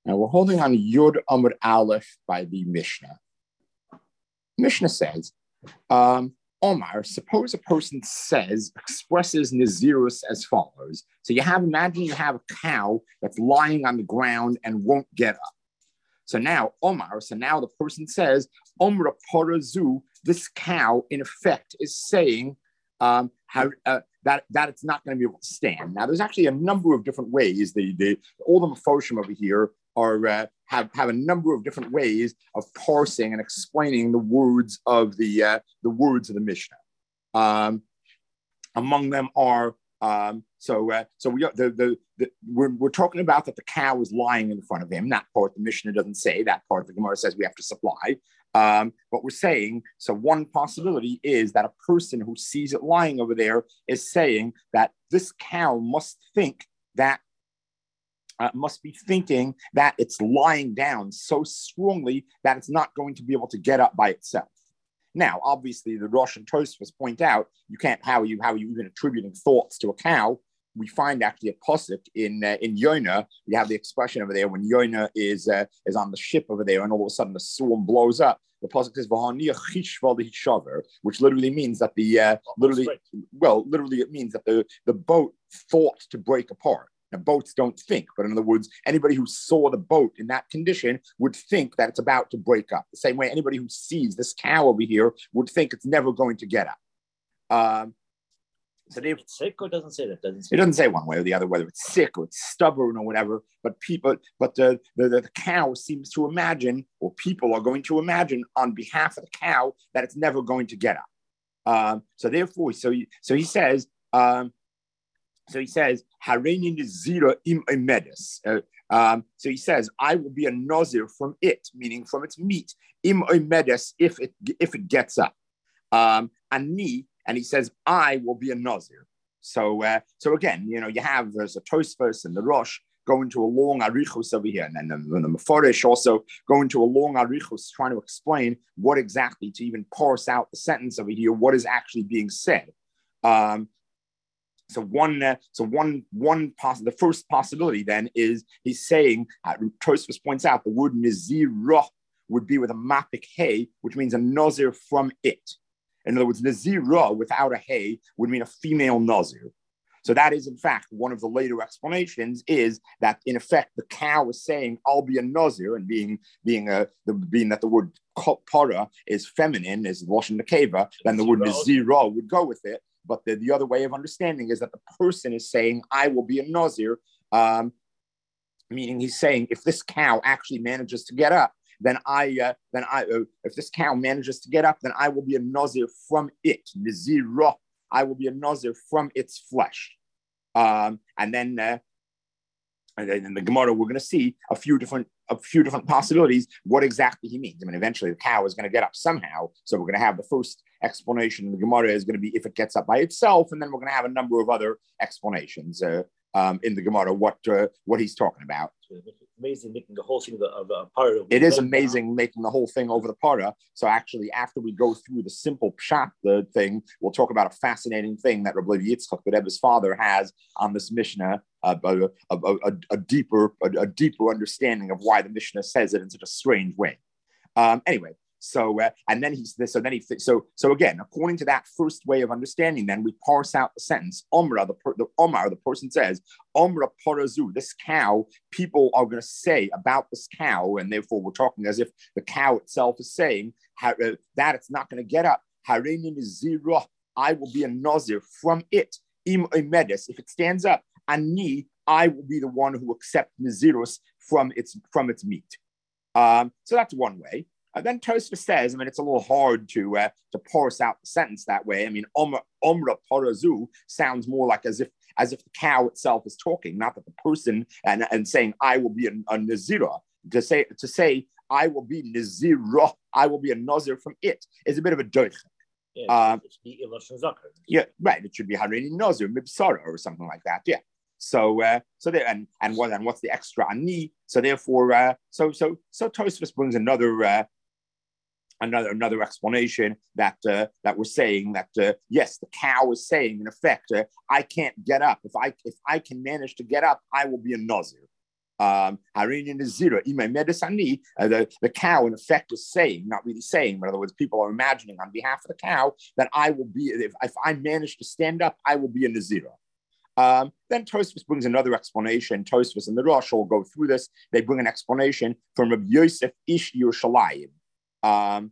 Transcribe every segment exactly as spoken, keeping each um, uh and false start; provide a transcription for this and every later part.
Now we're holding on Yud Amud Aleph by the Mishnah. Mishnah says, um, Omar, suppose a person says, expresses Nazirus as follows. So you have, imagine you have a cow that's lying on the ground and won't get up. So now, Omar, so now the person says, Omra Parazu, this cow, in effect, is saying um, how, uh, that, that it's not going to be able to stand. Now, there's actually a number of different ways. The, the, all the Mefoshim over here are, uh, have, have a number of different ways of parsing and explaining the words of the, uh, the words of the Mishnah. Um, among them are, um, so uh, so we the, the, the we're, we're talking about that the cow is lying in front of him. That part the Mishnah doesn't say. That part the Gemara says we have to supply. Um, but we're saying, so one possibility is that a person who sees it lying over there is saying that this cow must think that Uh, must be thinking that it's lying down so strongly that it's not going to be able to get up by itself. Now, obviously, the Rosh and Tosfos point out you can't how you how you even attributing thoughts to a cow. We find actually a pasuk in uh, in Yonah. You have the expression over there when Yonah is uh, is on the ship over there, and all of a sudden the storm blows up. The pasuk says "V'haniach, which literally means that the uh, literally well, literally it means that the the boat thought to break apart. Now, boats don't think, but in other words, anybody who saw the boat in that condition would think that it's about to break up. The same way anybody who sees this cow over here would think it's never going to get up. Um, so they, it's sick or doesn't say that? Doesn't say it doesn't say one way or the other, whether it's sick or it's stubborn or whatever. But people, but the, the, the cow seems to imagine, or people are going to imagine on behalf of the cow that it's never going to get up. Um, so therefore, so so he says. Um, So he says, Hareini Nazira im Emedis. Um, so he says, I will be a Nazir from it, meaning from its meat, im Emedis, if it if it gets up. Um, Ani, and he says, I will be a Nazir. So uh, so again, you know, you have there's a Tosfos and the Rosh going to a long arichos over here, and then the, the Mefarish also going to a long arichos trying to explain what exactly to even parse out the sentence over here, what is actually being said. Um, So one, uh, so one, one poss- the first possibility then is he's saying, uh, Tosfos points out the word Nazirah would be with a mapik hay, which means a Nazir from it. In other words, Nazirah without a hay would mean a female Nazir. So that is, in fact, one of the later explanations is that, in effect, the cow is saying, I'll be a Nazir, and being being a, the, being that the word para is feminine, is Lashon Nekeva, then the word Nazirah would go with it. But the, the other way of understanding is that the person is saying, I will be a Nazir, um, meaning he's saying, if this cow actually manages to get up, then I, uh, then I, uh, if this cow manages to get up, then I will be a Nazir from it, Nazirah. I will be a Nazir from its flesh. Um, and then, uh, and then in the Gemara, we're going to see a few different a few different possibilities what exactly he means. I mean, eventually the cow is going to get up somehow. So we're going to have the first explanation in the Gemara is going to be if it gets up by itself, and then we're going to have a number of other explanations uh, um, in the Gemara what uh, what he's talking about. It's amazing making the whole thing of a para. It is amazing making the whole thing over the para. So actually, after we go through the simple pshat the thing, we'll talk about a fascinating thing that Rabbi Yitzchak, the Rebbe's father, has on this Mishnah, uh, a, a, a, a deeper a, a deeper understanding of why the Mishnah says it in such a strange way. Um, anyway. So uh, and then he's this. So then he so so again, according to that first way of understanding, then we parse out the sentence. Omra, the, the Omar, the person says, Omra parazu. This cow. People are going to say about this cow, and therefore we're talking as if the cow itself is saying how, uh, that it's not going to get up. Hareini Nazirah. I will be a Nazir from it. Im Emedis. If it stands up, Ani, I will be the one who accepts Nazirus from its from its meat. Um, so that's one way. Uh, then Tosfos says, I mean, it's a little hard to uh, to parse out the sentence that way. I mean, Omra, Omra Parazu sounds more like as if as if the cow itself is talking, not that the person and, and saying, I will be a, a Nazirah. To say to say I will be Nazirah, I will be a Nazir from it is a bit of a doich. Yeah, um, it should be yeah, right. It should be Hareini Nazir, Mibsara, or something like that. Yeah. So, uh, so there, and and what and what's the extra ani? So therefore, uh, so so so Tosfos brings another. Uh, Another another explanation that uh, that we're saying that uh, yes, the cow is saying in effect, uh, I can't get up. If I if I can manage to get up, I will be a Nazir. Um, Harini Nazira, Ime Medesani, uh, the, the cow in effect is saying, not really saying, but in other words, people are imagining on behalf of the cow that I will be, if, if I manage to stand up, I will be a Nazira. Um, then Tosfos brings another explanation. Tosfos and the Rosh will go through this. They bring an explanation from Rabbi Yosef Ish Yerushalayim. Um,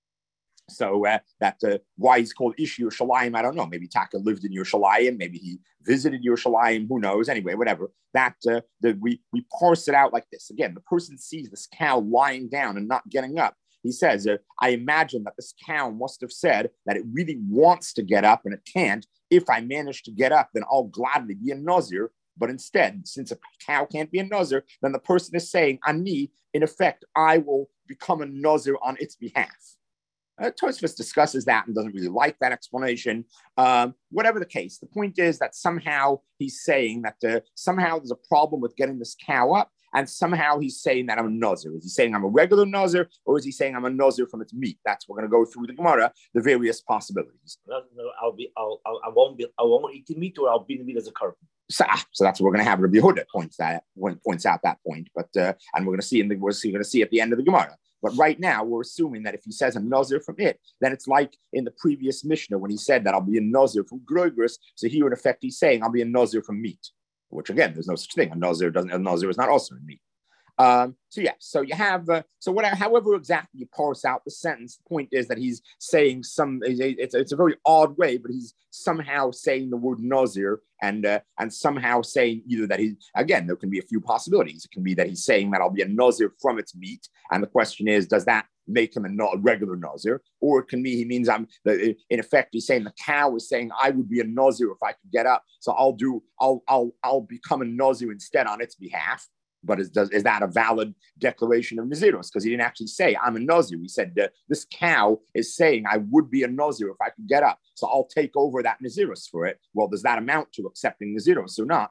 so uh, that uh, why he's called Ish Yerushalayim, I don't know. Maybe Taka lived in Yerushalayim. Maybe he visited Yerushalayim. Who knows? Anyway, whatever. That uh, the, we we parse it out like this. Again, the person sees this cow lying down and not getting up. He says, uh, I imagine that this cow must have said that it really wants to get up and it can't. If I manage to get up, then I'll gladly be a Nazir. But instead, since a cow can't be a Nazir, then the person is saying, Ani, in effect, I will become a Nazir on its behalf. Uh, Tosfos discusses that and doesn't really like that explanation. Um, whatever the case, the point is that somehow he's saying that uh, somehow there's a problem with getting this cow up, and somehow he's saying that I'm a Nazir. Is he saying I'm a regular Nazir, or is he saying I'm a Nazir from its meat? That's we're going to go through the Gemara, the various possibilities. No, no, I'll be, I'll, I'll, I won't be, I won't eat the meat, or I'll be the meat as a carbon. So, so that's what we're going to have. Rabbi Yehuda points that points out that point, but uh, and we're going to see in the we're going to see at the end of the Gemara. But right now, we're assuming that if he says a Nazir from it, then it's like in the previous Mishnah when he said that I'll be a Nazir from Groigris. So here, in effect, he's saying I'll be a Nazir from meat, which again, there's no such thing. A Nazir doesn't. A Nazir is not also in meat. Um, so yeah, so you have uh, so whatever, however exactly you parse out the sentence, the point is that he's saying some. It's it's a very odd way, but he's somehow saying the word Nazir and uh, and somehow saying either that he again there can be a few possibilities. It can be that he's saying that I'll be a Nazir from its meat, and the question is, does that make him a, no, a regular Nazir, or it can be he means I'm in effect he's saying the cow is saying I would be a Nazir if I could get up, so I'll do I'll I'll I'll become a Nazir instead on its behalf. But is, does, is that a valid declaration of Nazirus? Because he didn't actually say, I'm a Nazir. He said, uh, this cow is saying I would be a Nazir if I could get up. So I'll take over that Nazirus for it. Well, does that amount to accepting Nazirus or not?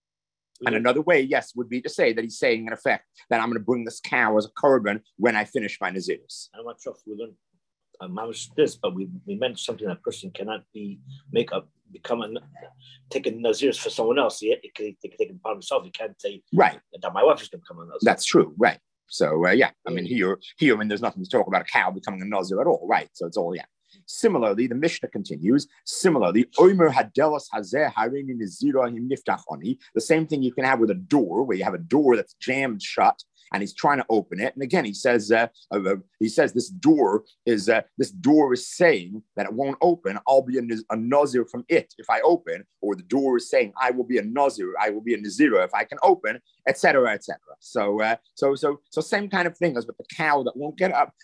And another way, yes, would be to say that he's saying, in effect, that I'm going to bring this cow as a korban when I finish my Nazirus. I'm not sure if we learned um, this, but we, we mentioned something that a person cannot be, make up, become a, take a Nazirus for someone else. He, he, can, he can take it upon himself. He can't say right. that my wife is going to become a Nazir. That's true, right. So, uh, yeah, I mean, here, here, I mean, there's nothing to talk about a cow becoming a Nazir at all, right? So it's all, yeah. Similarly, the Mishnah continues. Similarly, Omer Hadelas Hazeh Harini Nazira Him Niftachoni. The same thing you can have with a door, where you have a door that's jammed shut, and he's trying to open it. And again, he says, uh, uh, he says this door is uh, this door is saying that it won't open. I'll be a, a Nazir from it if I open, or the door is saying I will be a Nazir. I will be a Nazira if I can open, et cetera, et cetera. So, uh, so, so, so, same kind of thing as with the cow that won't get up,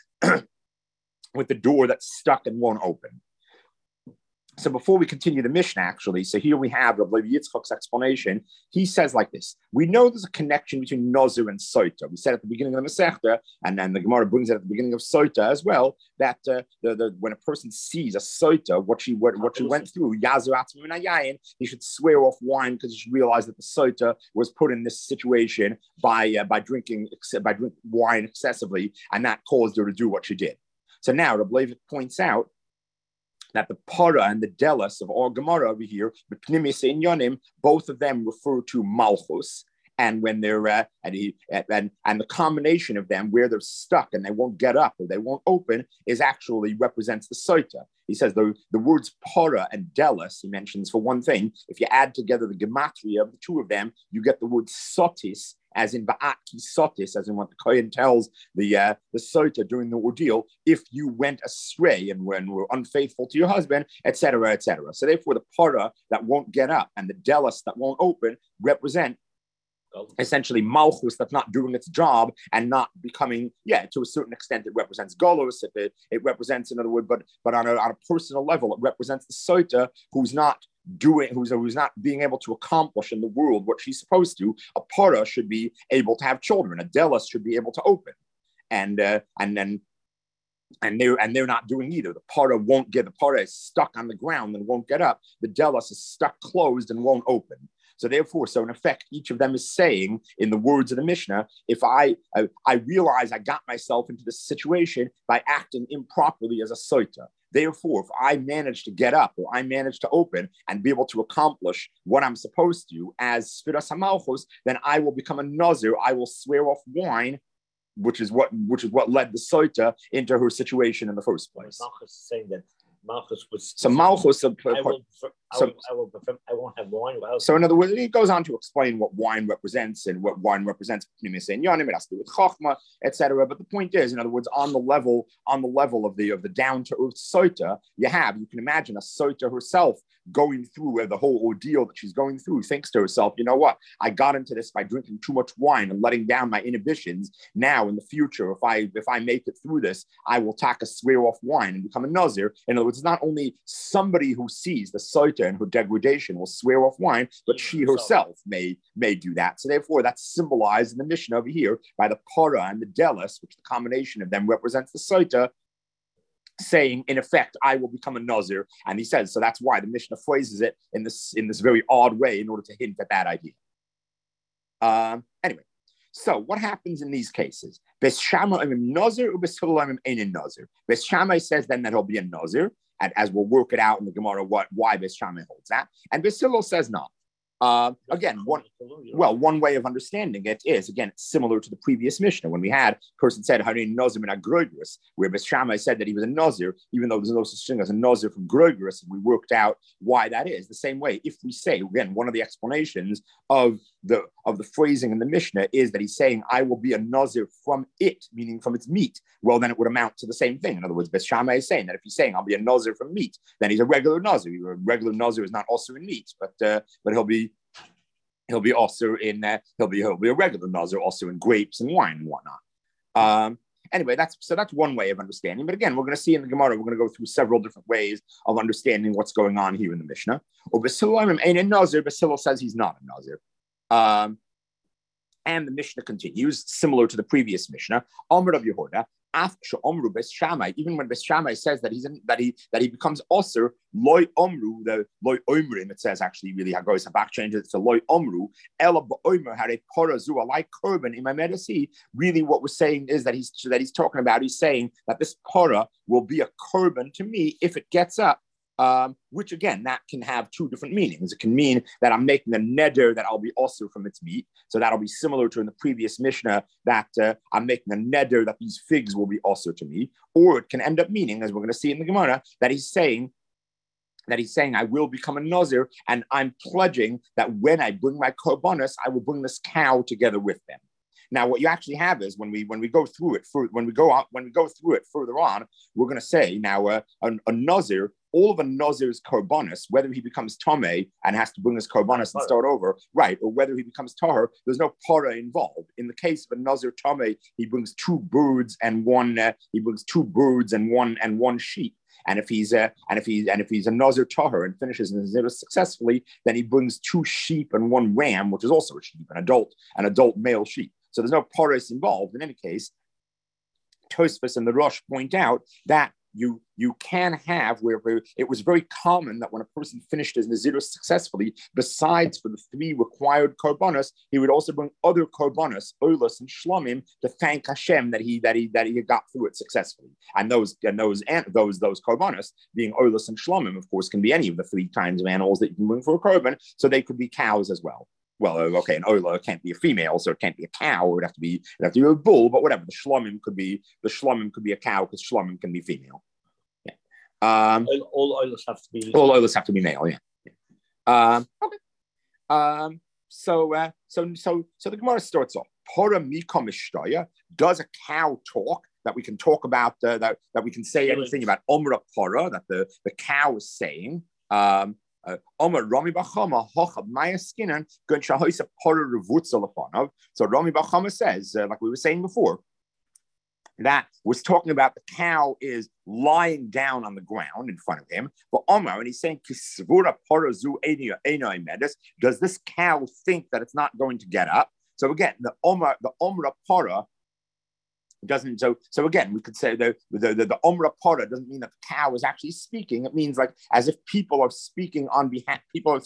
with the door that's stuck and won't open. So before we continue the Mishnah, actually, so here we have Rabbi Yitzchak's explanation. He says like this: we know there's a connection between Nazir and Sota. We said at the beginning of the Masechta, and then the Gemara brings it at the beginning of Sota as well, that uh, the, the, when a person sees a Sota, what she what, what she went through, Yazir Atzmi Minayayin, he should swear off wine because he should realize that the Sota was put in this situation by uh, by drinking by drinking wine excessively, and that caused her to do what she did. So now Rabbi Levi points out that the para and the delas of our Gemara over here, both of them refer to Malchus. And when they're uh, and, he, and and the combination of them where they're stuck and they won't get up or they won't open is actually represents the Sota. He says the, the words para and delas, he mentions for one thing, if you add together the gematria of the two of them, you get the word sotis, as in ba'aki sotis, as in what the Kohen tells the uh, the Sota during the ordeal, if you went astray and when were unfaithful to your husband, et cetera, et cetera. So therefore the para that won't get up and the delas that won't open represent essentially Malchus that's not doing its job and not becoming, yeah, to a certain extent it represents Golos, if it, it represents, in other words, but but on a, on a personal level, it represents the Sota who's not doing, who's, who's not being able to accomplish in the world what she's supposed to. A para should be able to have children. A delas should be able to open. And uh, and then And they're and they're not doing either. The para won't get, the para is stuck on the ground and won't get up. The delas is stuck closed and won't open. So therefore, so in effect, each of them is saying, in the words of the Mishnah, if I I, I realize I got myself into this situation by acting improperly as a Sota, Therefore, if I manage to get up or I manage to open and be able to accomplish what I'm supposed to as Sfiras HaMalchus, then I will become a Nazir. I will swear off wine, which is what which is what led the Soita into her situation in the first place. Malchus is saying that Malchus was so Malchus. I will, I will, so, I, will I won't have wine. So in other words, he goes on to explain what wine represents and what wine represents. It has to do with Chochmah, et cetera. But the point is, in other words, on the level on the level of the of the down to earth Soita, you have you can imagine a Soita herself going through the whole ordeal that she's going through, thinks to herself, you know what? I got into this by drinking too much wine and letting down my inhibitions. Now, in the future, if I if I make it through this, I will take a swear off wine and become a Nazir. In other words, it's not only somebody who sees the Soita and her degradation will swear off wine, but she herself may, may do that. So therefore, that's symbolized in the Mishnah over here by the Para and the Delis, which the combination of them represents the Soita, saying, in effect, I will become a Nazir. And he says, so that's why the Mishnah phrases it in this, in this very odd way in order to hint at that idea. Um, anyway, so what happens in these cases? Beis Shammai Nazir or Beis Hillel Ein Nazir. Beis Shammai says then that he'll be a Nazir, and as we'll work it out in the Gemara, what why Beis Shammai holds that. And Beis Hillel says not. Uh, again, one well, one way of understanding it is, again, it's similar to the previous Mishnah when we had a person said Harin Nazir min Groigris, where Beis Shammai said that he was a Nazir, even though there's no such thing as a Nazir from Groigris, and we worked out why that is. The same way, if we say, again, one of the explanations of the of the phrasing in the Mishnah is that he's saying, I will be a Nazir from it, meaning from its meat. Well, then it would amount to the same thing. In other words, Beis Shammai is saying that if he's saying I'll be a Nazir from meat, then he's a regular Nazir. A regular Nazir is not also in meat, but uh, but he'll be He'll be also in uh, he'll be he'll be a regular Nazir also in grapes and wine and whatnot. Um, anyway, that's so that's one way of understanding. But again, we're going to see in the Gemara, we're going to go through several different ways of understanding what's going on here in the Mishnah. Or Beis Hillel ain't a Nazir. Beis Hillel says he's not a Nazir. Um, and the Mishnah continues, similar to the previous Mishnah. Amr of Yehuda. After Omru Beis Shammai, even when Beis Shammai says that he's in, that he that he becomes Osir, Loi Omru, the Loi Omrim, it says actually really Hagois Habak changes it to Loi Omru, Ela Ba'omer had a Porazu, a like Korban in my medicine. Really, what we're saying is that he's that he's talking about, he's saying that this Pora will be a Korban to me if it gets up. Um, which again, that can have two different meanings. It can mean that I'm making a neder that I'll be also from its meat. So that'll be similar to in the previous Mishnah that uh, I'm making a neder that these figs will be also to me. Or it can end up meaning, as we're going to see in the Gemara, that he's saying that he's saying I will become a Nazir and I'm pledging that when I bring my korbanos, I will bring this cow together with them. Now, what you actually have is when we when we go through it, for, when we go out, when we go through it further on, we're going to say now uh, a, a Nazir, all of a Nazir's korbanos, whether he becomes Tomei and has to bring his korbanos and start over, right, or whether he becomes Tahor, there's no para involved. In the case of a Nazir Tomei, he brings two birds and one. Uh, he brings two birds and one and one sheep. And if he's a and if he's and if he's a Nazir Tahor and finishes Nazir successfully, then he brings two sheep and one ram, which is also a sheep, an adult, an adult male sheep. So there's no paras involved. In any case, Tosfos and the Rosh point out that you you can have where, where it was very common that when a person finished his Nazirus successfully, besides for the three required korbanos, he would also bring other korbanos, oilus and shlomim, to thank Hashem that he that he that he got through it successfully. And those and those and those those korbanos, being oilus and shlomim, of course, can be any of the three kinds of animals that you can bring for a korban. So they could be cows as well. Well, okay, an oila can't be a female, so it can't be a cow. It would have to be, it have to be a bull, but whatever. The shlomim could be the shlomim could be a cow because shlomim can be female. Yeah. Um, all oilers have to be. All oilers have to be male. Yeah. yeah. Um, okay. Um, so, uh, so, so, so the Gemara starts off. Pora mikom ishtaya. Does a cow talk? That we can talk about. Uh, that that we can say anything about omra pora. That the the cow is saying. Um, Uh, Rami Bachama Hochab Maya Skinan Gun Shahoisa Pora Revutza. So Rami Bachama says, uh, like we were saying before, that was talking about the cow is lying down on the ground in front of him. But Omar, and he's saying, Kisvura Porazu Einoi Medis, does this cow think that it's not going to get up? So again, the Omar, the Omra Pora doesn't so so again we could say the the the, the Omra Pora doesn't mean that the cow is actually speaking. It means like as if people are speaking on behalf, people are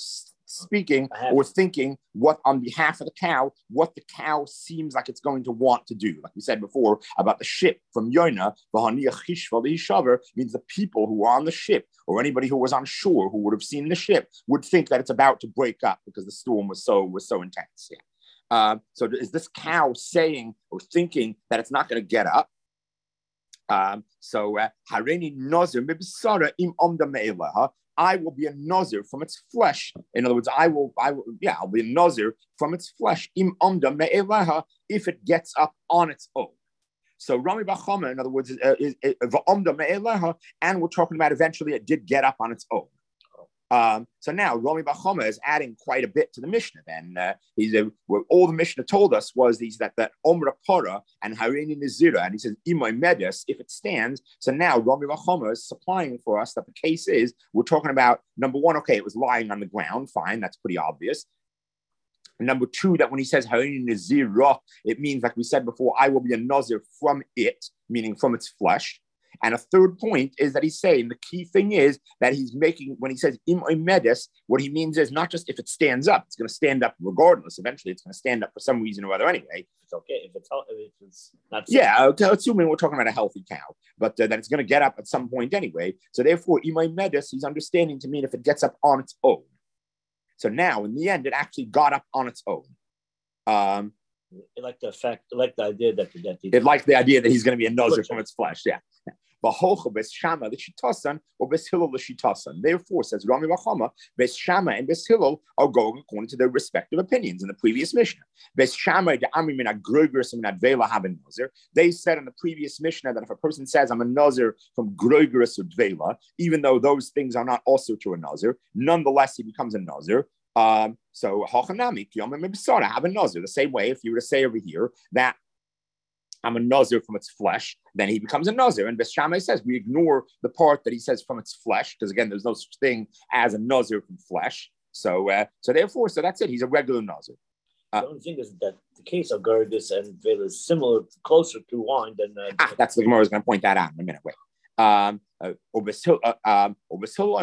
speaking or thinking what on behalf of the cow, what the cow seems like it's going to want to do. Like we said before about the ship from Yonah, means the people who were on the ship or anybody who was on shore who would have seen the ship would think that it's about to break up because the storm was so was so intense. Yeah. Uh, so is this cow saying or thinking that it's not going to get up? Um, so Hareini Nazir Mibsara im Omda Me'elaha. I will be a nazir from its flesh. In other words, I will, I will, yeah, I'll be a nazir from its flesh. Im Omda Me'elaha, if it gets up on its own. So Rami Bar Chama, in other words, is, is, is, Omda Me'elaha, and we're talking about eventually it did get up on its own. Um, so now Rami Bar Chama is adding quite a bit to the Mishnah. Then uh, he's uh, what all the Mishnah told us was these that that Omra Para and Hareini Nazira, and he says Imay Medes if it stands. So now Rami Bar Chama is supplying for us that the case is we're talking about number one. Okay, it was lying on the ground. Fine, that's pretty obvious. Number two, that when he says Hareini Nazira, it means like we said before, I will be a nazir from it, meaning from its flesh. And a third point is that he's saying the key thing is that he's making, when he says im medes, what he means is not just if it stands up, it's going to stand up regardless. Eventually, it's going to stand up for some reason or other anyway. It's okay if it's, if it's not. Yeah, assuming we're talking about a healthy cow, but uh, that it's going to get up at some point anyway. So therefore, im medes, he's understanding to mean if it gets up on its own. So now, in the end, it actually got up on its own. Um, it like the fact, like the idea that, that it liked the idea that he's going to be a nazir from its flesh. Yeah. Therefore, says Rami Bar Chama, Bes Shama and Bes Hillel are going according to their respective opinions in the previous Mishnah. Bes Shama, they said in the previous Mishnah that if a person says, I'm a Nazir from Groigris or Dvela, even though those things are not also to a Nazir, nonetheless he becomes a Nazir. Um, so, Hachanami, I have a Nazir. The same way, if you were to say over here that I'm a nazir from its flesh, then he becomes a nazir. And Bes Shammai says we ignore the part that he says from its flesh, because again, there's no such thing as a nazir from flesh. So, uh, so therefore, so that's it. He's a regular nazir. Uh, the only thing is that the case of Gergis and Vela is similar, closer to wine than. Uh, ah, that's the Gemara is going to point that out in a minute. Wait. Um, uh, um, and Basil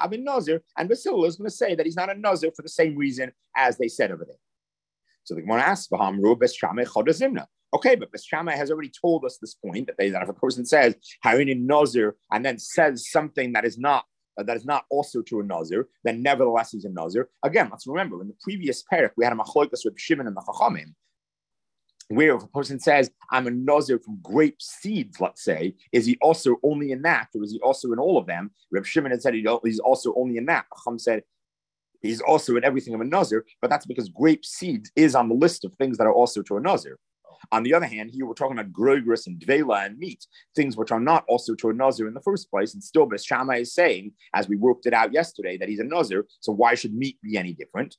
is going to say that he's not a nazir for the same reason as they said over there. So the Gemara asks, okay, but Bes Shammai has already told us this point that they that if a person says Hareini Nazir and then says something that is not uh, that is not also to a Nazir, then nevertheless he's a Nazir. Again, let's remember in the previous parak we had a machlokas with Shimon and the Chachamim, where if a person says I'm a Nazir from grape seeds, let's say, is he also only in that, or is he also in all of them? Reb Shimon had said he's also only in that. Chacham said he's also in everything of a Nazir, but that's because grape seeds is on the list of things that are also to a Nazir. On the other hand, here we're talking about groigris and dvela and meat, things which are not also to a nazir in the first place. And still, Bes Shammai is saying, as we worked it out yesterday, that he's a nazir. So why should meat be any different?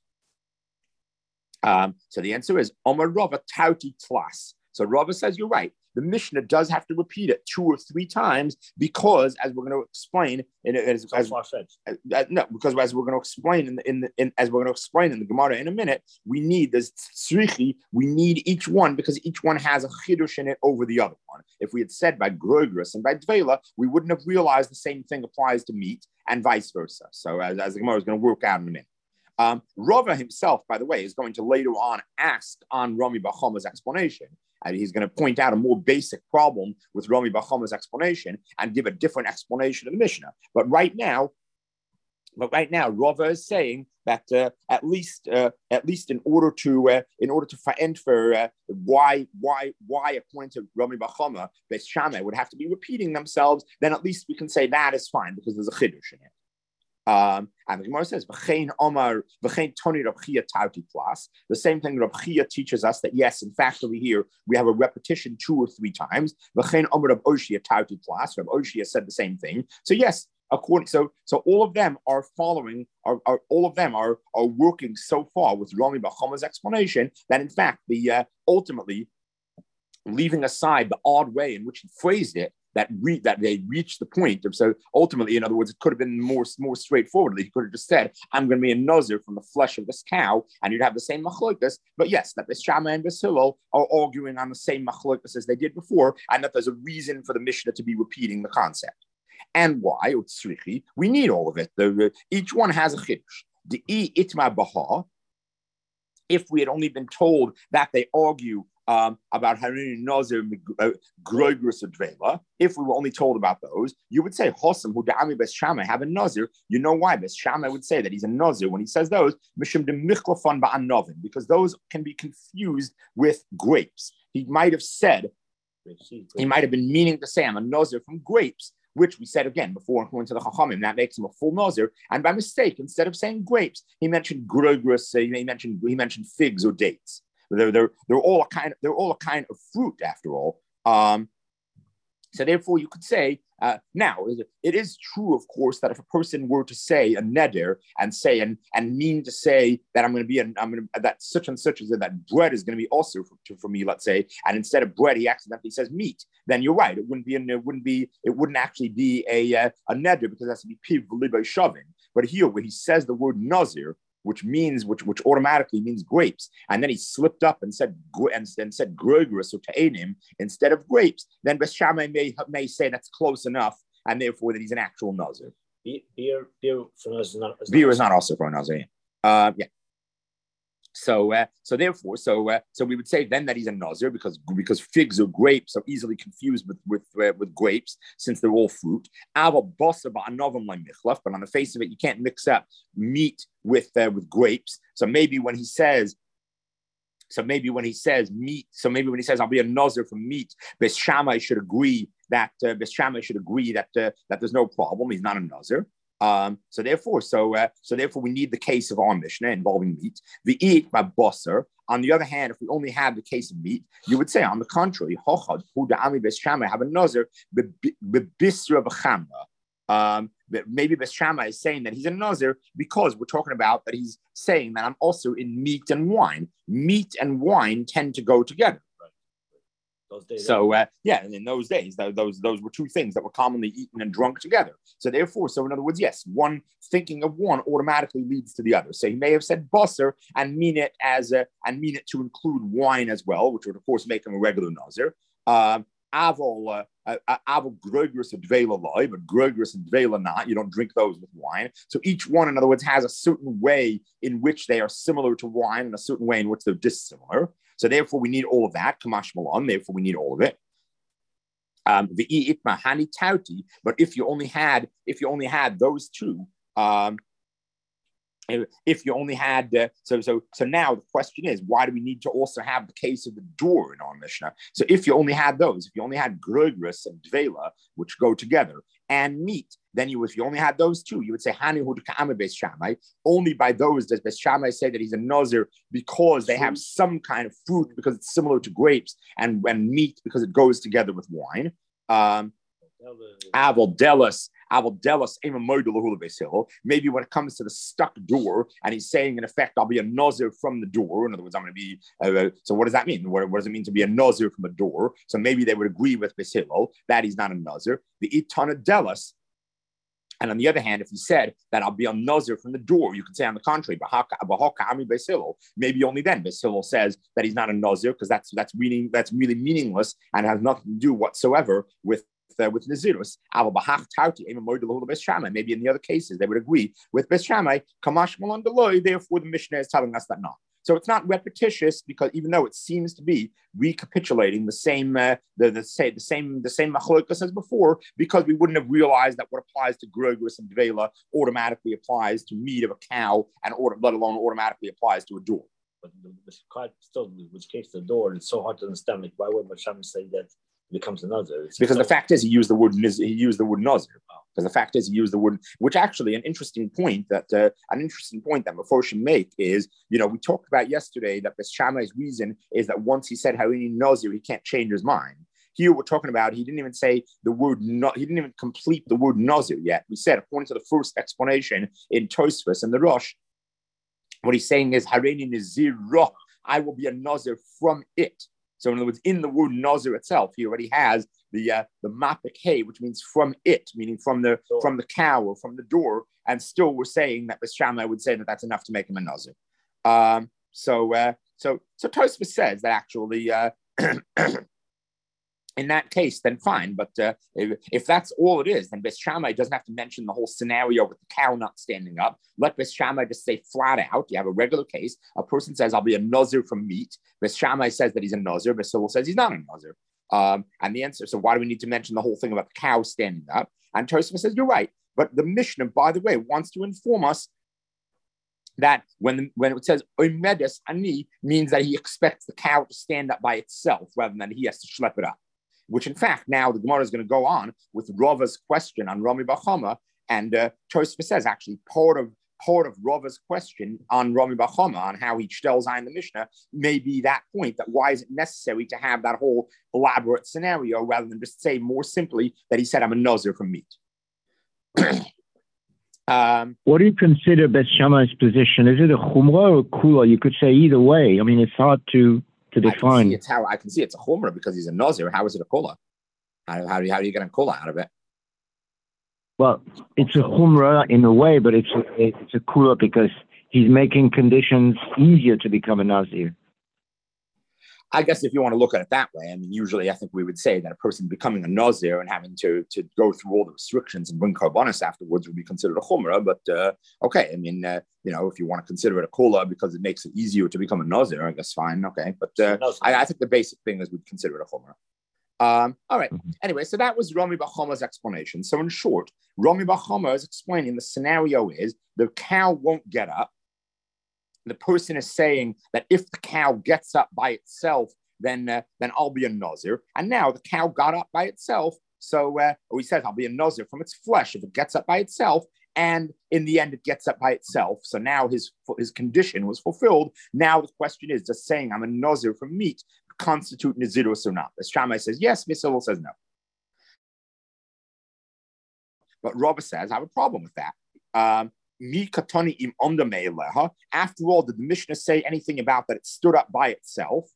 Um, so the answer is Omar Rava Tauti Tlas. So Rava says you're right. The Mishnah does have to repeat it two or three times because, as we're going to explain, in, as, as, as, uh, no, because as we're going to explain in, the, in, the, in as we're going to explain in the Gemara in a minute, we need this tzrichi. We need each one because each one has a chidush in it over the other one. If we had said by groigris and by dvela, we wouldn't have realized the same thing applies to meat and vice versa. So, as, as the Gemara is going to work out in a minute. Um, Rava himself, by the way, is going to later on ask on Rami Bar Chama's explanation. And he's going to point out a more basic problem with Rami Bar Chama's explanation and give a different explanation of the Mishnah. But right now, but right now, Rava is saying that uh, at least, uh, at least in order to, uh, in order to find for uh, why, why, why, according to Rami Bar Chama, Bes Shammai would have to be repeating themselves. Then at least we can say that is fine because there's a chidush in it. Um, and the Gemara says, "V'chein Omar, v'chein Toni Rab Chia Tauti Plas." The same thing Rab Chia teaches us that yes, in fact, over here we have a repetition two or three times. V'chein Omar Rab Oshia Tauti Plas. Rab Oshia said the same thing. So yes, according so so all of them are following. Are, are all of them are are working so far with Rami Bar Chama's explanation that in fact the uh, ultimately leaving aside the odd way in which he phrased it. That re- that they reached the point of, so ultimately, in other words, it could have been more, more straightforwardly. He could have just said, I'm going to be a nazir from the flesh of this cow, and you'd have the same machlokas. But yes, that Bes Shammai and Bes Hillel are arguing on the same machlokas as they did before, and that there's a reason for the Mishnah to be repeating the concept. And why? We need all of it. The, each one has a chiddush. The e itma baha. If we had only been told that they argue um, about Harini Nazir, Groigris, or Dvela, if we were only told about those, you would say, Hossam, who Da'ami Bes Shammai have a Nazir. You know why? Bes Shammai would say that he's a Nazir when he says those, Mishum de Michlafon Ba'an Novin, because those can be confused with grapes. He might have said, he might have been meaning to say, I'm a Nazir from grapes, which we said again before, according to the Chachamim, that makes him a full Nazir. And by mistake, instead of saying grapes, he mentioned Groigris, uh, he mentioned he mentioned figs or dates. They're, they're, they're all a kind of, they're all a kind of fruit after all. Um, so therefore, you could say, uh, now, it is true, of course, that if a person were to say a neder and say, and, and mean to say that I'm going to be, an, I'm going to, that such and such is that bread is going to be also for, for me, let's say, and instead of bread, he accidentally says meat, then you're right. It wouldn't be, an, it wouldn't be, it wouldn't actually be a, uh, a neder because it has to be piv v'libo shavin. But here, where he says the word nazir, which means, which which automatically means grapes, and then he slipped up and said and, and said groigris or ta'enim instead of grapes, then Bes Shammai may may say that's close enough, and therefore that he's an actual nazir. Beer, beer for us is not. Is beer not is not also for a nazir. Uh, yeah. So, uh, so therefore, so uh, so we would say then that he's a nazir because because figs or grapes are easily confused with with uh, with grapes since they're all fruit. But on the face of it, you can't mix up meat with uh, with grapes. So maybe when he says. So maybe when he says meat, so maybe when he says I'll be a nazir from meat, Bes Shammai should agree that uh, Bes Shammai should agree that uh, that there's no problem. He's not a nazir. Um, so therefore, so uh, so therefore, we need the case of our Mishnah involving meat. The eat by bosser. On the other hand, if we only have the case of meat, you would say on the contrary, Hochad hu da'ami Bes Shammai have a nazir bebisra b'chamra. Um, but maybe Bes Shammai is saying that he's a nazir because we're talking about that he's saying that I'm also in meat and wine. Meat and wine tend to go together. Those days, so uh, yeah, and in those days, th- those those were two things that were commonly eaten and drunk together. So therefore, so in other words, yes, one thinking of one automatically leads to the other. So he may have said basar and mean it as a, and mean it to include wine as well, which would of course make him a regular nazir. Um, Aval, uh, aval groigris and dvela loy, but groigris and dvela not. You don't drink those with wine. So each one, in other words, has a certain way in which they are similar to wine and a certain way in which they're dissimilar. So therefore, we need all of that. Kamash Malon. Therefore, we need all of it. Um, the itma hani tauti. But if you only had, if you only had those two, um, if you only had, uh, so so so now the question is, why do we need to also have the case of the door in our Mishnah? So if you only had those, if you only had groigris and dvela, which go together, and meat, then you, if you only had those two, you would say Hani hu d'ka'ame Bes Shammai. Only by those does Bes Shammai say that he's a nazir because they have some kind of fruit because it's similar to grapes, and, and meat because it goes together with wine. Um, Aval delas. Maybe when it comes to the stuck door, and he's saying in effect, I'll be a nazir from the door. In other words, I'm going to be. Uh, so what does that mean? What, what does it mean to be a nazir from a door? So maybe they would agree with Beis Hillel that he's not a nazir. The itana delas. And on the other hand, if he said that I'll be a nazir from the door, you could say on the contrary, maybe only then Beis Hillel says that he's not a nazir because that's that's meaning that's really meaningless and has nothing to do whatsoever with. Uh, with Nazirus, maybe in the other cases they would agree with Bes Shammai. Kamash Malon Deloy. Therefore, the Mishnah is telling us that not. So it's not repetitious because even though it seems to be recapitulating the same, uh, the the, say, the same the same machlokas as before, because we wouldn't have realized that what applies to groigris and dvela automatically applies to meat of a cow, and order, let alone automatically applies to a door. But the, still, which case the door, it's so hard to understand. Like, why would Bes Shammai say that? Becomes a nazir. It's because so, the fact is he used the word he used the word nazir. Because the fact is he used the word, which actually an interesting point that uh, an interesting point that Meforshim make is, you know, we talked about yesterday that Bes Shammai's reason is that once he said Harini nazir, he can't change his mind. Here we're talking about he didn't even say the word no, he didn't even complete the word nazir yet. We said according to the first explanation in Tosfos and the Rosh, what he's saying is Harini nazir, I will be a nazir from it. So in other words, in the word nazir itself, he already has the uh, the mapik hay, which means from it, meaning from the door. From the cow or from the door. And still, we're saying that Bes Shammai would say that that's enough to make him a nazir. Um, so uh, so so Tosfos says that actually uh, in that case, then fine. But uh, if, if that's all it is, then Beis Shammai doesn't have to mention the whole scenario with the cow not standing up. Let Beis Shammai just say flat out, you have a regular case. A person says, I'll be a nazir from meat. Beis Shammai says that he's a nazir. Beis Hillel says he's not a nazir. Um, and the answer, so why do we need to mention the whole thing about the cow standing up? And Tosfos says, you're right. But the Mishnah, by the way, wants to inform us that when, when it says oimedes ani means that he expects the cow to stand up by itself rather than he has to schlep it up. Which in fact, now the Gemara is going to go on with Rava's question on Rami Bar Chama, and uh, Tosfos says actually part of part of Rava's question on Rami Bar Chama on how he stells in the Mishnah may be that point, that why is it necessary to have that whole elaborate scenario rather than just say more simply that he said, I'm a nazir from meat. um, what do you consider Beis Shammai's position? Is it a chumrah or a kula? You could say either way. I mean, it's hard to to define. I can see it's how I can see it's a chumrah because he's a nazir. How is it a kula? How, how do you how do you get a kula out of it? Well, it's a chumrah in a way, but it's a, it's a kula because he's making conditions easier to become a nazir. I guess if you want to look at it that way, I mean, usually I think we would say that a person becoming a nazir and having to, to go through all the restrictions and bring karbanis afterwards would be considered a chumrah. But uh, okay, I mean, uh, you know, if you want to consider it a kula because it makes it easier to become a nazir, I guess fine, okay. But uh, I, I think the basic thing is we'd consider it a chumrah. Um, all right. Mm-hmm. Anyway, so that was Rami Bar Chama's explanation. So in short, Rami Bar Chama is explaining the scenario is the cow won't get up. The person is saying that if the cow gets up by itself, then uh, then I'll be a nazir. And now the cow got up by itself. So uh, he says, I'll be a nazir from its flesh if it gets up by itself. And in the end, it gets up by itself. So now his his condition was fulfilled. Now the question is, does saying I'm a nazir from meat constitute nazirus or not? Beis Shammai says yes. Beis Hillel says no. But Rava says, I have a problem with that. Um, After all, did the Mishnah say anything about that it stood up by itself?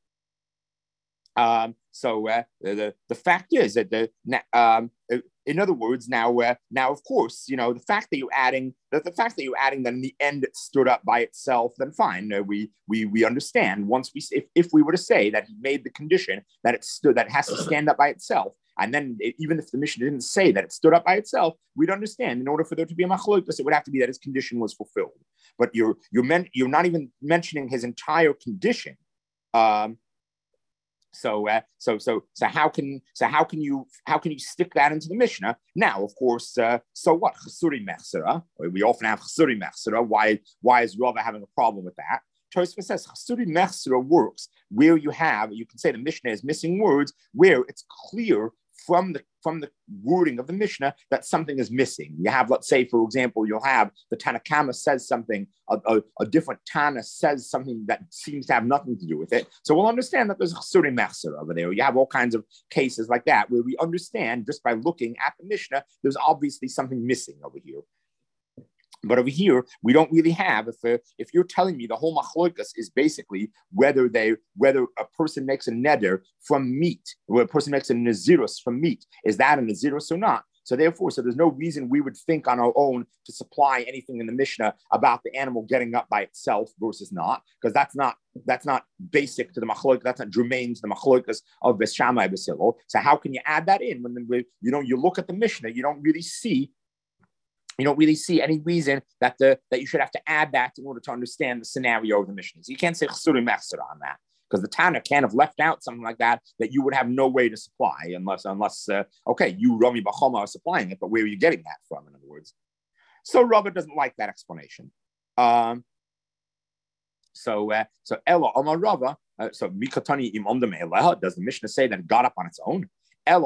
Um, so uh, the the fact is that the um, in other words, now uh, now of course, you know, the fact that you're adding the, the fact that you're adding that in the end it stood up by itself, then fine. Uh, we we we understand once we if, if we were to say that he made the condition that it stood that it has to stand up by itself. And then it, even if the Mishnah didn't say that it stood up by itself, we'd understand in order for there to be a machlokes, it would have to be that his condition was fulfilled. But you're you're meant you're not even mentioning his entire condition. Um, so uh, so so so how can so how can you how can you stick that into the Mishnah? Now, of course, uh, so what? Chasuri mechsera. We often have chasuri mechsera. Why why is Rava having a problem with that? Tosfos says chasuri mechsera works where you have you can say the Mishnah is missing words where it's clear from the from the wording of the Mishnah that something is missing. You have, let's say, for example, you'll have the Tanna Kama says something, a, a, a different Tana says something that seems to have nothing to do with it. So we'll understand that there's a Chasuri Mechser over there. You have all kinds of cases like that where we understand just by looking at the Mishnah, there's obviously something missing over here. But over here, we don't really have. If uh, if you're telling me the whole machlokas is basically whether they whether a person makes a neder from meat, or a person makes a nazirus from meat, is that a nazirus or not? So therefore, so there's no reason we would think on our own to supply anything in the Mishnah about the animal getting up by itself versus not, because that's not that's not basic to the machlokas. That's not germane to the machlokas of Beis Shammai Beis Hillel. So how can you add that in when the, you know you look at the Mishnah, you don't really see. You don't really see any reason that the that you should have to add that in order to understand the scenario of the Mishnah. So you can't say chasuri mechser on that because the Tana can't have left out something like that that you would have no way to supply unless unless uh, okay, you Rami Bar Chama are supplying it, but where are you getting that from? In other words, so Rava doesn't like that explanation. Um, so uh, so Ella Amar Rava. Uh, so Mikatani im Omdam Eleha. Does the Mishnah say that it got up on its own? Fine,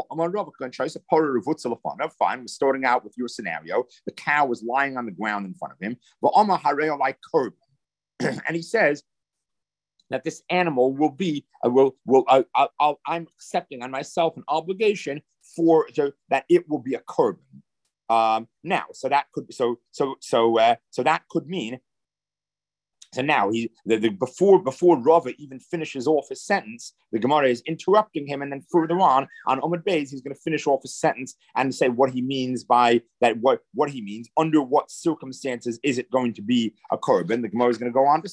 we're starting out with your scenario. The cow was lying on the ground in front of him. And he says that this animal will be, uh, will, will, uh, I'll, I'll, I'm accepting on myself an obligation for so that it will be a korban. Um, now, so that could, so, so, so, uh, so that could mean. So now he the, the before before Rava even finishes off his sentence, the Gemara is interrupting him, and then further on on Omid Beis, he's going to finish off his sentence and say what he means by that. What what he means under what circumstances is it going to be a korban? The Gemara is going to go on to say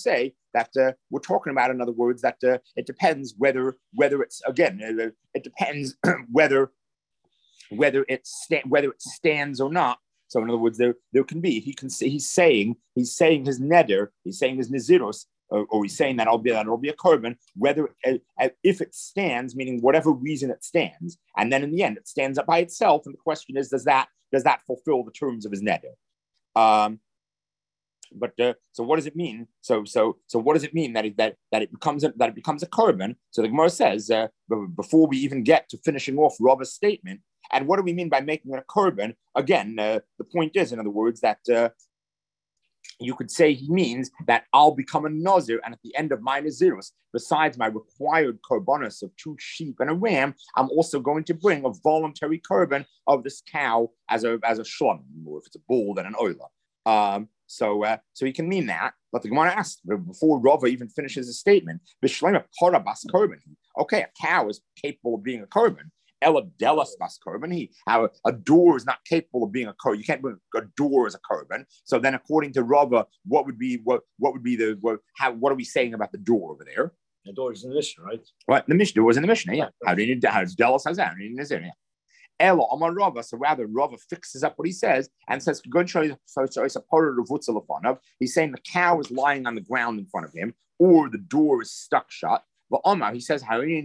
that uh, we're talking about. In other words, that uh, it depends whether whether it's again uh, it depends whether whether it sta- whether it stands or not. So in other words, there there can be he can say, he's saying he's saying his neder, he's saying his naziros, or, or he's saying that I'll be that it'll be a korban, whether uh, uh, if it stands, meaning whatever reason it stands, and then in the end it stands up by itself. And the question is, does that does that fulfill the terms of his neder? Um, but uh, so what does it mean? So so so what does it mean that it, that that it becomes a, that it becomes a korban? So the Gemara says uh, before we even get to finishing off Rava's statement. And what do we mean by making it a korban? Again, uh, the point is, in other words, that uh, you could say he means that I'll become a nazir, and at the end of my nazirus, besides my required korbanos of two sheep and a ram, I'm also going to bring a voluntary korban of this cow as a as a shlom, or if it's a bull, then an oila. Um, so, uh, so he can mean that. But the Gemara asked before Rava even finishes his statement, "B'shlema para bas korban." Okay, a cow is capable of being a korban. Ella delas bas korban. He, how a door is not capable of being a korban. You can't bring a door as a korban. So then, according to Rava, what would be what? What would be the what? How? What are we saying about the door over there? The door is in the Mishnah, right? What the Mishnah was in the Mishnah. Yeah. How do you need? How does delas has that? Yeah. Ella Amar Rava. So rather, Rava fixes up what he says and says, "Go and show you a part of the He's saying the cow is lying on the ground in front of him, or the door is stuck shut. But Omar, he says,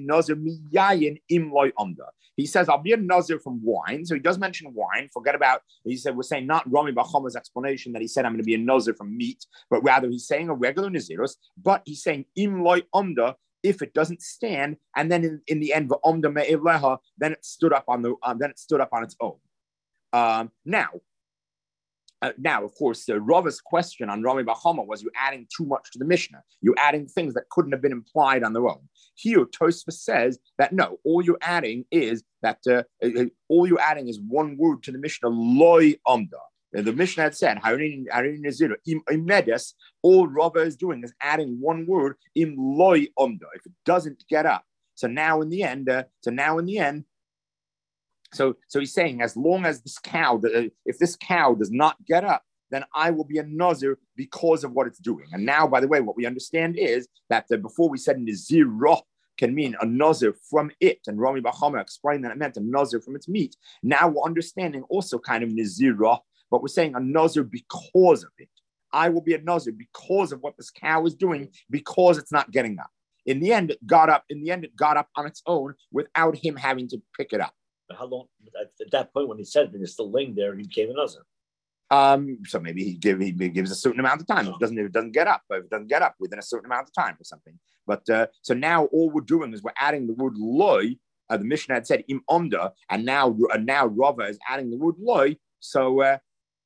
he says, I'll be a nazir from wine. So he does mention wine. Forget about, he said, we're saying not Rami Bachama's explanation that he said, I'm going to be a nazir from meat, but rather he's saying a regular nazirus, but he's saying im loy omda, if it doesn't stand, and then in, in the end, omda me'eleha, then it stood up on the, um, then it stood up on its own. Um, now, Uh, now, of course, uh, Rava's question on Rami Bachama was you're adding too much to the Mishnah. You're adding things that couldn't have been implied on their own. Here, Tosfos says that no, all you're adding is that uh, uh, all you're adding is one word to the Mishnah, loy amda. The Mishnah had said, all Rava is doing is adding one word, im loy amda, if it doesn't get up. So now in the end, uh, so now in the end, So, so he's saying, as long as this cow, if this cow does not get up, then I will be a nazir because of what it's doing. And now, by the way, what we understand is that the, before we said nazir can mean a nazir from it, and Rami Bachama explained that it meant a nazir from its meat. Now we're understanding also kind of nazir, but we're saying a nazir because of it. I will be a nazir because of what this cow is doing, because it's not getting up. In the end, it got up. In the end, it got up on its own without him having to pick it up. But how long, at that point when he said that it's still laying there, he became a nazir? Um, so maybe he, give, he gives a certain amount of time. If it doesn't, if it doesn't get up, but if it doesn't get up within a certain amount of time or something. But uh, so now all we're doing is we're adding the word loy. Uh, the Mishnah had said im omda, and now uh, now Rava is adding the word loy. So uh,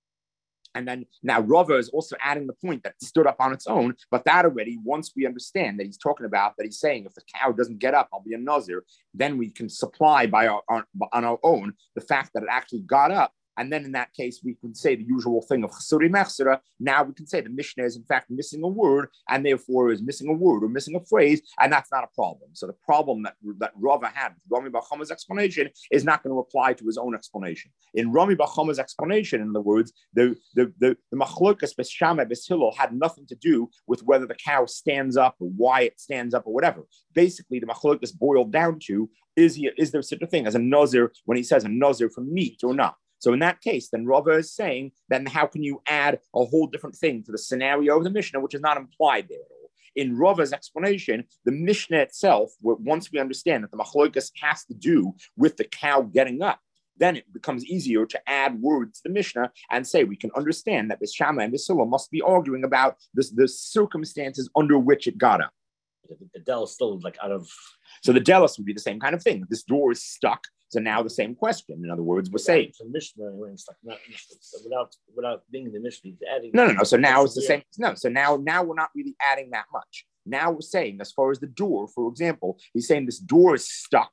and then now Rava is also adding the point that it stood up on its own. But that already, once we understand that he's talking about that, he's saying if the cow doesn't get up, I'll be a nazir. Then we can supply by our, our on our own the fact that it actually got up. And then in that case, we can say the usual thing of chasuri mechsera. Now we can say the Mishnah is in fact missing a word, and therefore is missing a word or missing a phrase, and that's not a problem. So the problem that, that Rava had with Rami Bachama's explanation is not going to apply to his own explanation. In Rami Bachama's explanation, in other words, the the the, the machlokas bes Shammai bes Hillel had nothing to do with whether the cow stands up or why it stands up or whatever. Basically, the machlokas boiled down to is he is there such a thing as a nazir when he says a nazir from meat or not? So in that case, then Rava is saying, then how can you add a whole different thing to the scenario of the Mishnah, which is not implied there at all? In Rava's explanation, the Mishnah itself, once we understand that the machlokas has to do with the cow getting up, then it becomes easier to add words to the Mishnah and say we can understand that Bes Shammai and Bes Hillel must be arguing about this, the circumstances under which it got up. The, the Dell is still like out of... So the Delos would be the same kind of thing. This door is stuck. So now the same question. In other words, we're saying the Mishnah it's like not, without without being in the Mishnah, he's adding. No, no, no. So now it's the same. No, so now now we're not really adding that much. Now we're saying, as far as the door, for example, he's saying this door is stuck.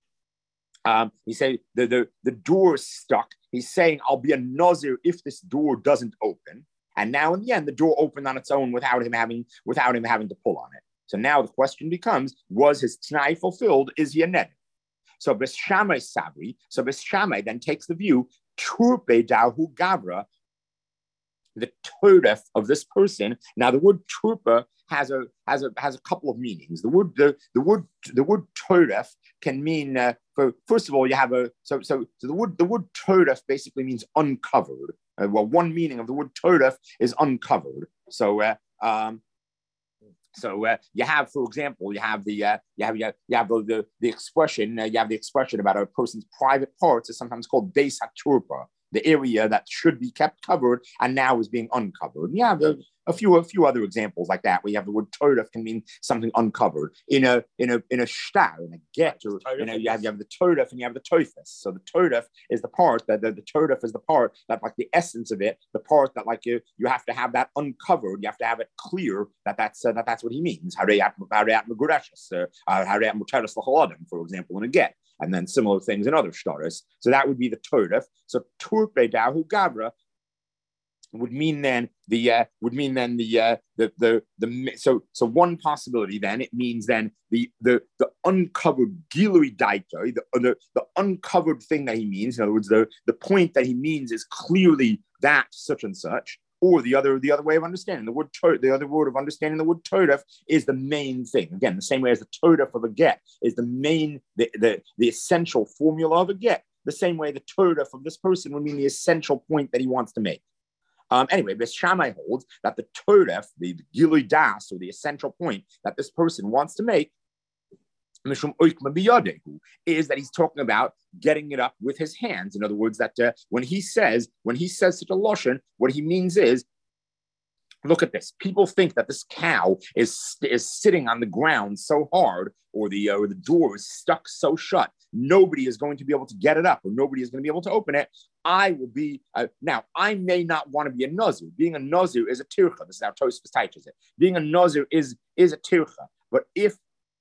Um, he said the, the the door is stuck. He's saying I'll be a nazir if this door doesn't open. And now in the end, the door opened on its own without him having without him having to pull on it. So now the question becomes: was his t'nai fulfilled? Is he a neder? So Bes Shammai Sabri, so Bes Shammai then takes the view, Turpe Dahu Gavra, the turf of this person. Now the word turpa has a has a has a couple of meanings. The word the the word the word toref can mean uh, for first of all you have a so so so the word the word toref basically means uncovered. Uh, well, one meaning of the word toref is uncovered. So uh, um, so uh, you have, for example, you have the uh, you have you have, you have the the, the expression uh, you have the expression about a person's private parts is sometimes called beis haturpa, the area that should be kept covered and now is being uncovered. Yeah, the, a few a few other examples like that. We have the word toref can mean something uncovered in a in a in a shtar, in a get, or you know you have you have the toref and you have the toifus. So the toref is the part that the, the toref is the part that like the essence of it, the part that like you you have to have that uncovered. You have to have it clear that that's uh, that that's what he means. Hareyat hareyat megurashes, hareyat mutaris l'chaladam, for example, in a get. And then similar things in other shtaris. So that would be the toref. So turpe dahu gabra would mean then the uh, would mean then the uh, the the the so so one possibility then it means then the the the uncovered gilui daito, the, the the uncovered thing that he means. In other words, the the point that he means is clearly that such and such. Or the other, the other way of understanding the word, ter- the other word of understanding the word toref is the main thing. Again, the same way as the toref of a get is the main, the, the, the essential formula of a get. The same way the toref of this person would mean the essential point that he wants to make. Um, anyway, Beis Shammai holds that the toref, the, the gilui das, or the essential point that this person wants to make, is that he's talking about getting it up with his hands. In other words, that uh, when he says when he says such a lashon, what he means is, look at this. People think that this cow is is sitting on the ground so hard, or the uh, or the door is stuck so shut, nobody is going to be able to get it up, or nobody is going to be able to open it. I will be uh, now. I may not want to be a nazir. Being a nazir is a tircha. This is how Tosfos teaches it. Being a nazir is is a tircha. But if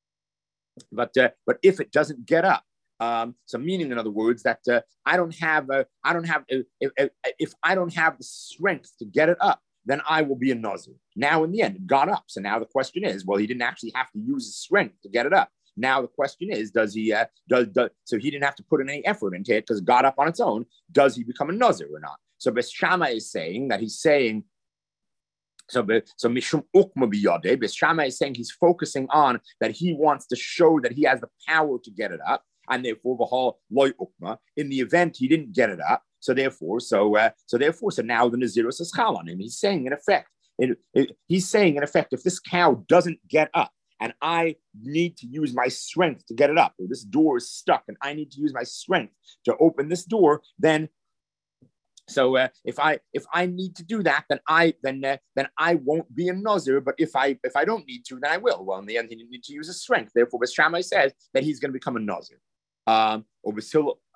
But uh, but if it doesn't get up, um, so meaning in other words that uh, I don't have a, I don't have a, if, if I don't have the strength to get it up, then I will be a nazir. Now in the end, it got up. So now the question is, well, he didn't actually have to use his strength to get it up. Now the question is, does he? Uh, does, does so he didn't have to put in any effort into it because it got up on its own. Does he become a nazir or not? So Beis Shammai is saying that he's saying. So, so Mishum Ukma biyade, Beis Shammai is saying he's focusing on that he wants to show that he has the power to get it up, and therefore v'hal loy ukma. In the event he didn't get it up, so therefore, so uh, so therefore, so now the Nazirus is chal on him. He's saying in effect, it, it, he's saying in effect, if this cow doesn't get up, and I need to use my strength to get it up, or this door is stuck, and I need to use my strength to open this door, then. So uh, if I if I need to do that, then I then uh, then I won't be a nazir. But if I if I don't need to, then I will. Well, in the end, he didn't need to use his strength. Therefore, Beis Shammai says that he's going to become a nazir. Um, or Beis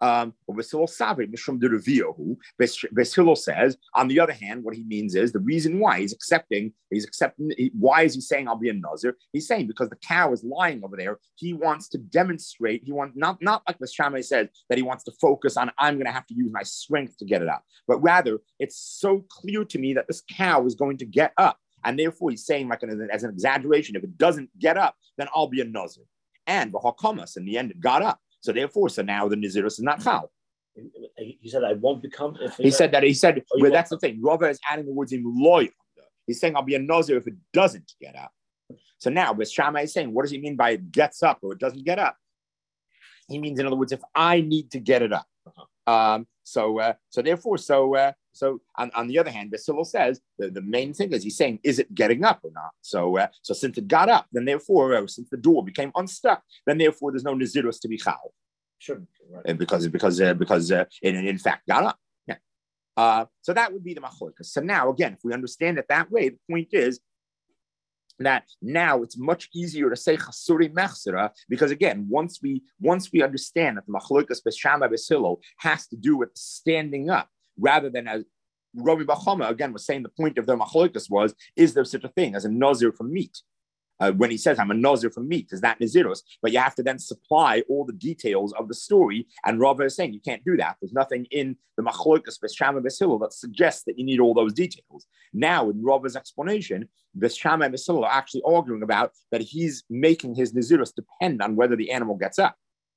Hillel says, on the other hand, what he means is the reason why he's accepting, he's accepting, he, why is he saying I'll be a nazir? He's saying because the cow is lying over there. He wants to demonstrate, he wants, not, not like Beis Shammai says, that he wants to focus on, I'm going to have to use my strength to get it up. But rather, it's so clear to me that this cow is going to get up. And therefore, he's saying, like an, as an exaggeration, if it doesn't get up, then I'll be a nazir. And V'hakamas, in the end, it got up. So therefore, so now the Nazirus is not chal. He said, I won't become. If he said that, he said, oh, well, that's the thing. Rava is adding the words in loy. He's saying, I'll be a Nazir if it doesn't get up. So now, Beis Shammai is saying, what does he mean by it gets up or it doesn't get up? He means, in other words, if I need to get it up. Uh-huh. Um, so, uh, so therefore, so, uh, so on, on the other hand, Beis Hillel says the, the main thing is he's saying, is it getting up or not? So, uh, so since it got up, then therefore, uh, since the door became unstuck, then therefore there's no Nazirus to be chal. Sure, right. And because because uh, because uh, it in fact got up. Yeah. Uh, so that would be the machlokas. So now again, if we understand it that way, the point is that now it's much easier to say chasuri mechsera because again, once we once we understand that the machlokas Beis Shammai Beis Hillel has to do with standing up rather than as Rabbi Bachama again was saying, the point of the machlokas was: is there such a thing as a nazir from meat? Uh, when he says, I'm a nazir from meat, is that nazirus? But you have to then supply all the details of the story. And Rava is saying you can't do that. There's nothing in the machlokas Beis Shammai Beis Hillel that suggests that you need all those details. Now, in Rava's explanation, Beis Shammai Beis Hillel are actually arguing about that he's making his nazirus depend on whether the animal gets up.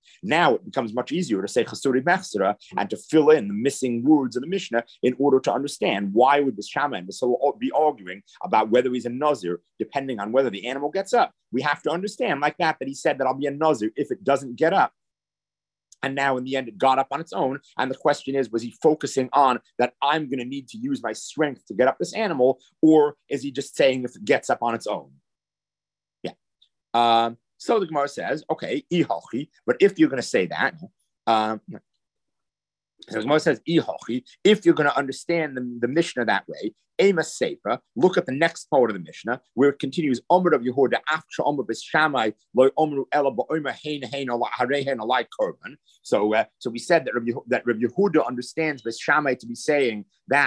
Now it becomes much easier to say Chasuri Mechsera and to fill in the missing words of the Mishnah in order to understand why would Beis Shammai and Beis Hillel be arguing about whether he's a Nazir, depending on whether the animal gets up. We have to understand like that, that he said that I'll be a Nazir if it doesn't get up. And now in the end, it got up on its own. And the question is, was he focusing on that I'm going to need to use my strength to get up this animal? Or is he just saying if it gets up on its own? Yeah. Um, so the Gemara says, okay, ihochi, but if you're going to say that, um, so the Gemara says, ihochi, if you're going to understand the, the Mishnah that way, Ema Sefer, look at the next part of the Mishnah, where it continues, Omer of Yehuda, after Omer Beis Shammai, lo Omeru Ela ba'omer hein hein harehen alai korban. So, uh, so we said that Rabbi, that Rabbi Yehuda understands Beis Shammai to be saying that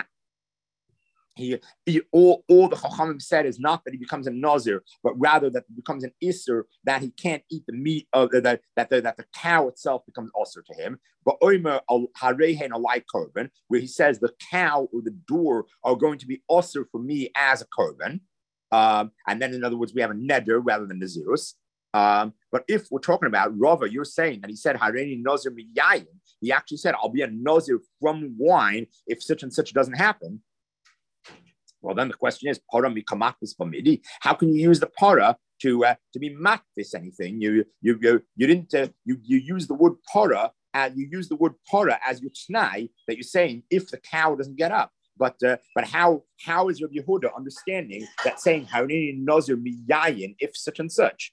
He, he all, all the Chachamim said is not that he becomes a Nazir, but rather that he becomes an Isser, that he can't eat the meat of the, that, that, the, that the cow itself becomes Osir to him. But Omer al Harehen alai korban, where he says the cow or the door are going to be Osir for me as a korban. Um, and then in other words, we have a neder rather than Nazirus. Um, but if we're talking about Rava, you're saying that he said Hareni Nazir miyayin. He actually said, I'll be a Nazir from wine if such and such doesn't happen. Well, then the question is, para mikamakvis b'midi. How can you use the para to uh, to be makvis anything? You you you you didn't uh, you you use the word para and you use the word para as your t'nai that you're saying if the cow doesn't get up. But uh, but how how is Rabbi Yehuda understanding that saying harini nazir miyayin if such and such?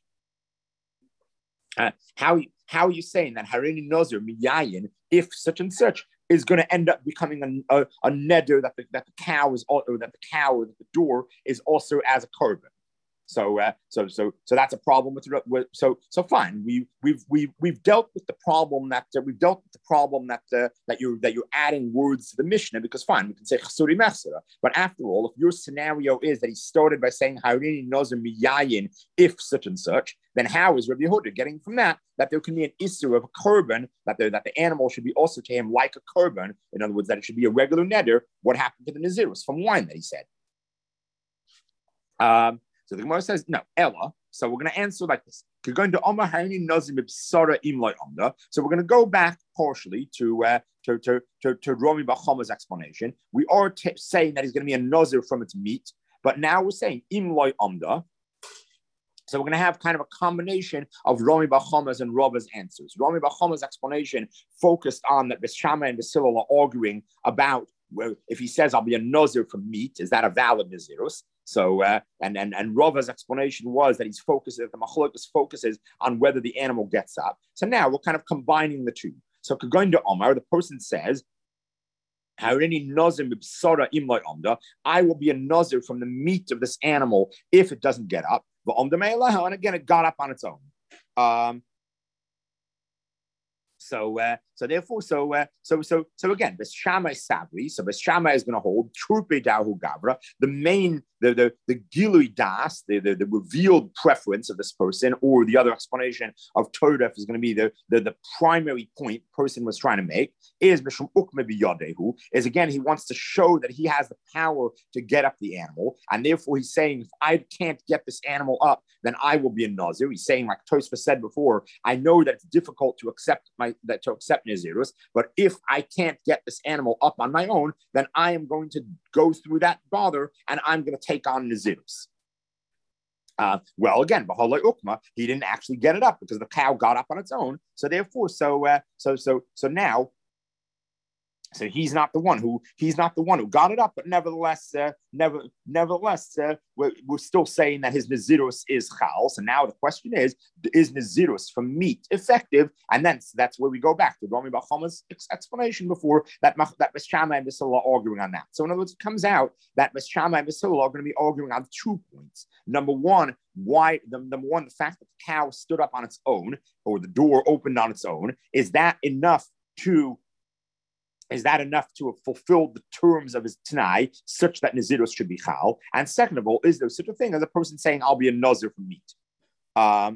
Uh, how how are you saying that harini nazir miyayin if such and such is going to end up becoming a, a, a neder that the, that the cow is or that the cow or the door is also as a korban. So uh, so so so that's a problem with, with so so fine. We we've we've we've dealt with the problem that uh, we've dealt with the problem that uh, that you're that you're adding words to the Mishnah because fine we can say chasuri mechsera. But after all, if your scenario is that he started by saying harini nazir miyayin if such and such, then how is Rabbi Yehuda getting from that that there can be an issue of a korban that the that the animal should be also to him like a korban? In other words, that it should be a regular neder. What happened to the nazirus from wine that he said? Um. So the Gemara says, no, Ella. So we're going to answer like this. So we're going to go back partially to uh, to, to, to, to Rami bar Chama's explanation. We are t- saying that he's going to be a nazir from its meat, but now we're saying im loy amda. So we're going to have kind of a combination of Rami bar Chama's and Rava's answers. Rami bar Chama's explanation focused on that Beis Shammai and Beis Hillel are arguing about where if he says I'll be a nazir from meat, is that a valid nazirus? So uh, and and and Rava's explanation was that he's focused, that the machlokes focuses on whether the animal gets up. So now we're kind of combining the two. So going to Omar, the person says, I will be a nazir from the meat of this animal if it doesn't get up. And again, it got up on its own. Um, So, uh, so therefore, so, uh, so, so, so again, Beis Shammai Sabri. So Beis Shammai is going to hold Trupe Dahu Gavra, the main, the the the Gilui Das, the, the the revealed preference of this person, or the other explanation of Todef is going to be the, the the primary point person was trying to make is Mishum Ukme Biyadehu, is again he wants to show that he has the power to get up the animal, and therefore he's saying if I can't get this animal up, then I will be a nazir. He's saying, like Tosfos said before, I know that it's difficult to accept my that to accept nazirus, but if I can't get this animal up on my own, then I am going to go through that bother and I'm going to take on nazirus. Uh, well, again, B'haloi Ukma, he didn't actually get it up because the cow got up on its own. So therefore, so uh, so so so now. So he's not the one who he's not the one who got it up, but nevertheless, uh, never, nevertheless, uh, we're, we're still saying that his nazirus is chal. So now the question is: is nazirus from meat effective? And then so that's where we go back to Rami bar Chama's explanation before that that Beis Shammai and Beis Hillel are arguing on that. So in other words, it comes out that Beis Shammai and Beis Hillel are going to be arguing on two points. Number one, why the number one, the fact that the cow stood up on its own or the door opened on its own, is that enough to Is that enough to have fulfilled the terms of his Tanai, such that Nazirus should be Chal? And second of all, is there such a thing as a person saying, I'll be a Nazir from meat? Um,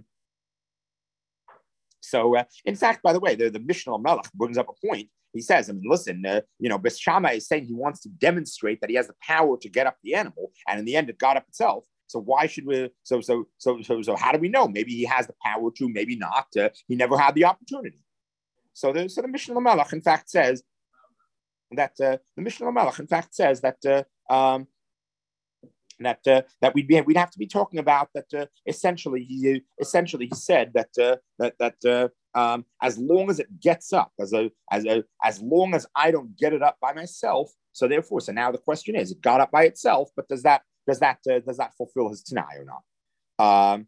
so, uh, in fact, by the way, the, the Mishnah Melech brings up a point. He says, I mean, listen, uh, you know, Beis Shammai is saying he wants to demonstrate that he has the power to get up the animal, and in the end, it got up itself. So why should we? So so so so so how do we know? Maybe he has the power to, maybe not. Uh, he never had the opportunity. So the so the Mishnah Lamelech in fact says that uh, the Mishnah Lamelech in fact says that uh, um, that uh, that we'd be we'd have to be talking about that. Uh, essentially, he essentially he said that uh, that that uh, um, as long as it gets up, as a as a as long as I don't get it up by myself. So therefore, so now the question is, it got up by itself, but does that does that uh, does that fulfill his Tanai or not? Um,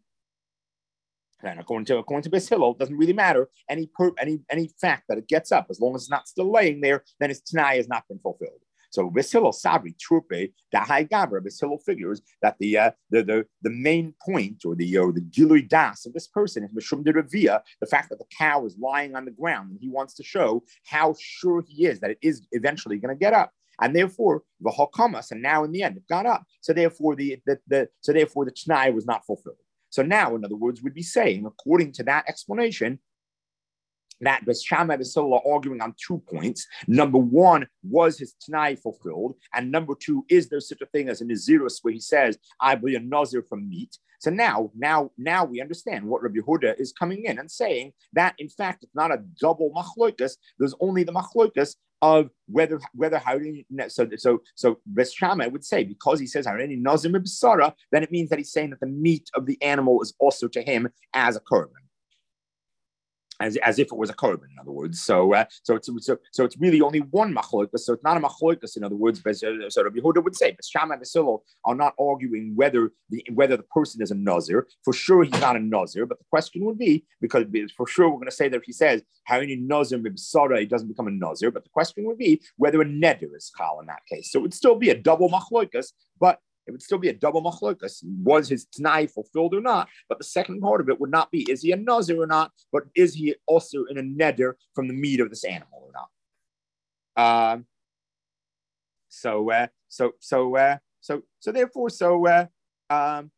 and according to according to Beis Hillel, it doesn't really matter any per, any any fact that it gets up, as long as it's not still laying there, then his Tanai has not been fulfilled. So Beis Hillel Sabri Trupe Dahai Gabra, Beis Hillel figures that the uh, the the the main point or the or the Gilui Das of this person is Mishum de Revia, the fact that the cow is lying on the ground, and he wants to show how sure he is that it is eventually going to get up. And therefore, the Hakamas, and now in the end, it got up. So therefore, the, the, the so therefore the Tanai was not fulfilled. So now, in other words, we'd be saying, according to that explanation, that Beis Shammai and Beis Hillel are arguing on two points. Number one, was his Tanai fulfilled? And number two, is there such a thing as a Nazirus where he says, I be a Nazir from meat? So now, now, now we understand what Rabbi Yehuda is coming in and saying that, in fact, it's not a double machloikas. There's only the machloikas of whether whether Harini, so so so Beis Shammai would say, because he says Harini Nazir Mibsara, then it means that he's saying that the meat of the animal is also to him as a korban. As, as if it was a korban, in other words. So, uh, so it's so, so it's really only one machloikas. So it's not a machloikas, in other words. But so Rabbi Yehuda would say, Beis Shammai and Beis Hillel are not arguing whether the whether the person is a nazir. For sure, he's not a nazir. But the question would be, because for sure we're going to say that if he says Harini nazir mibsara, he doesn't become a nazir. But the question would be whether a neder is chal in that case. So it would still be a double machloikas, but it would still be a double machlokas. Was his Tanai fulfilled or not? But the second part of it would not be, is he a Nazir or not? But is he also in a neder from the meat of this animal or not? Um, so, uh, so, so, uh, so, so therefore, so, uh, um,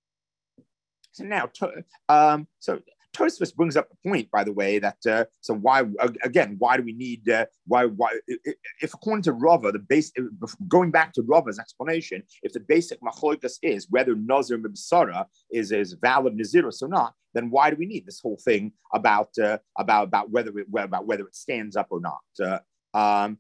so now, to, um, so Tosfos brings up the point, by the way, that uh, so why again? Why do we need? Uh, why? Why? If according to Rava, the base going back to Rava's explanation, if the basic machloikas is whether Nazir Mibsara is is valid Nazirus or not, then why do we need this whole thing about uh, about about whether it about whether it stands up or not? Uh, um,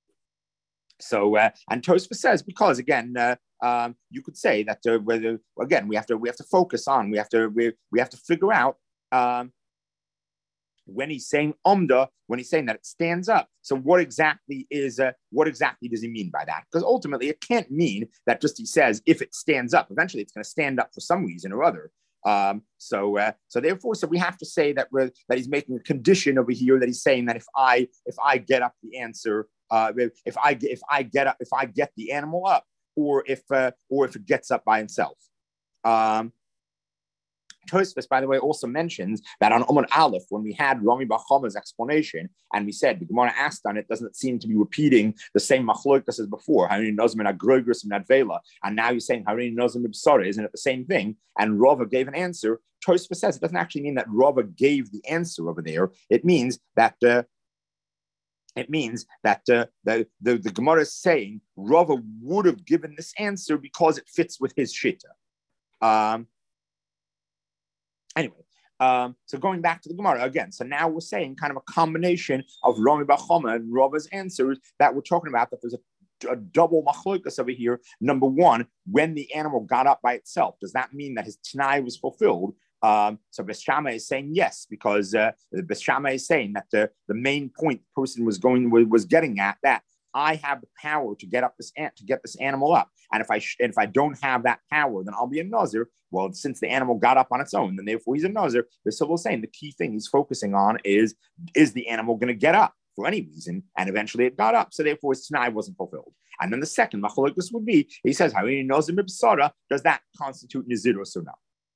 so uh, and Tosfos says because again. Uh, um, you could say that uh, whether again we have to we have to focus on we have to we, we have to figure out Um, when he's saying omda, when he's saying that it stands up. So what exactly is, uh, what exactly does he mean by that? Because ultimately it can't mean that just he says, if it stands up, eventually it's going to stand up for some reason or other. Um, so, uh, so therefore, so we have to say that we're, that he's making a condition over here that he's saying that if I, if I get up the answer, uh, if I, if I get up, if I get the animal up, or if, uh, or if it gets up by itself. Um, Tosfos, by the way, also mentions that on Omar Aleph, when we had Rami Bar Chama's explanation, and we said the Gemara asked on it, doesn't it seem to be repeating the same machlokas as before? Harini Nozim and Agrogris and Advela, and now you're saying Harini Nozim Ibsara, isn't it the same thing? And Rava gave an answer. Tosfos says it doesn't actually mean that Rava gave the answer over there. It means that. Uh, It means that uh, the, the, the Gemara is saying Rava would have given this answer because it fits with his shita. Um, anyway, um, so going back to the Gemara again, so now we're saying kind of a combination of Rami Bar Chama and Rava's answers that we're talking about, that there's a, a double machlokas over here. Number one, when the animal got up by itself, does that mean that his Tanai was fulfilled? Um, so Beis Shammai is saying yes, because uh, Beis Shammai is saying that the, the main point the person was going was getting at, that I have the power to get up this ant to get this animal up, and if I sh- and if I don't have that power, then I'll be a nazir. Well, since the animal got up on its own, then therefore he's a nazir. Beis Hillel is saying the key thing he's focusing on is is the animal going to get up for any reason, and eventually it got up, so therefore his Tanai wasn't fulfilled. And then the second machlokus would be, he says, Harini Nazir Mibsara, does that constitute Nazirus or not?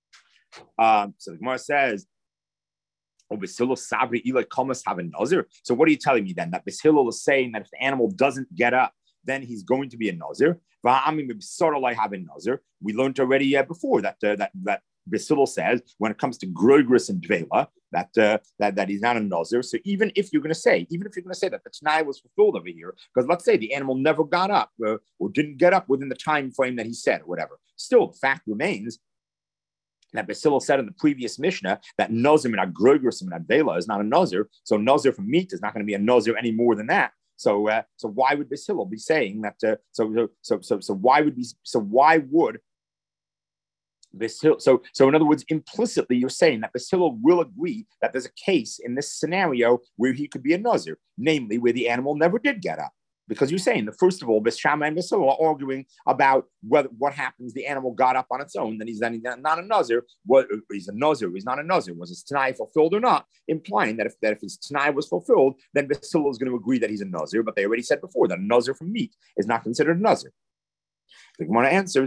Um, so the Gemara says, "Oh, Beis Hillel sabri ilay kamas have a nazir." So what are you telling me then? That Beis Hillel is saying that if the animal doesn't get up, then he's going to be a nazir. We learned already uh, before that uh, that that Beis Hillel says when it comes to Groigris and Dvela, that, uh, that that he's not a Nazir. So even if you're going to say, even if you're going to say that the Tanai was fulfilled over here, because let's say the animal never got up uh, or didn't get up within the time frame that he said or whatever, still the fact remains that Beis Hillel said in the previous Mishnah that Nazir and Groigris and Advela is not a Nazir. So Nazir from meat is not going to be a Nazir any more than that. So, uh, so why would Beis Hillel be saying that? Uh, so, so, so, so, why would be? So, why would Beis Hillel? So, so, in other words, implicitly, you're saying that Beis Hillel will agree that there's a case in this scenario where he could be a Nazir, namely where the animal never did get up. Because you're saying that first of all, Beis Shammai and Beis Hillel are arguing about whether what happens. The animal got up on its own, then he's then he's not a Nazir. What he's a Nazir? He's not a Nazir. Was his Tanai fulfilled or not? Implying that if that if his Tanai was fulfilled, then Beis Hillel is going to agree that he's a Nazir. But they already said before that a Nazir from meat is not considered a Nazir. The Gemara answers,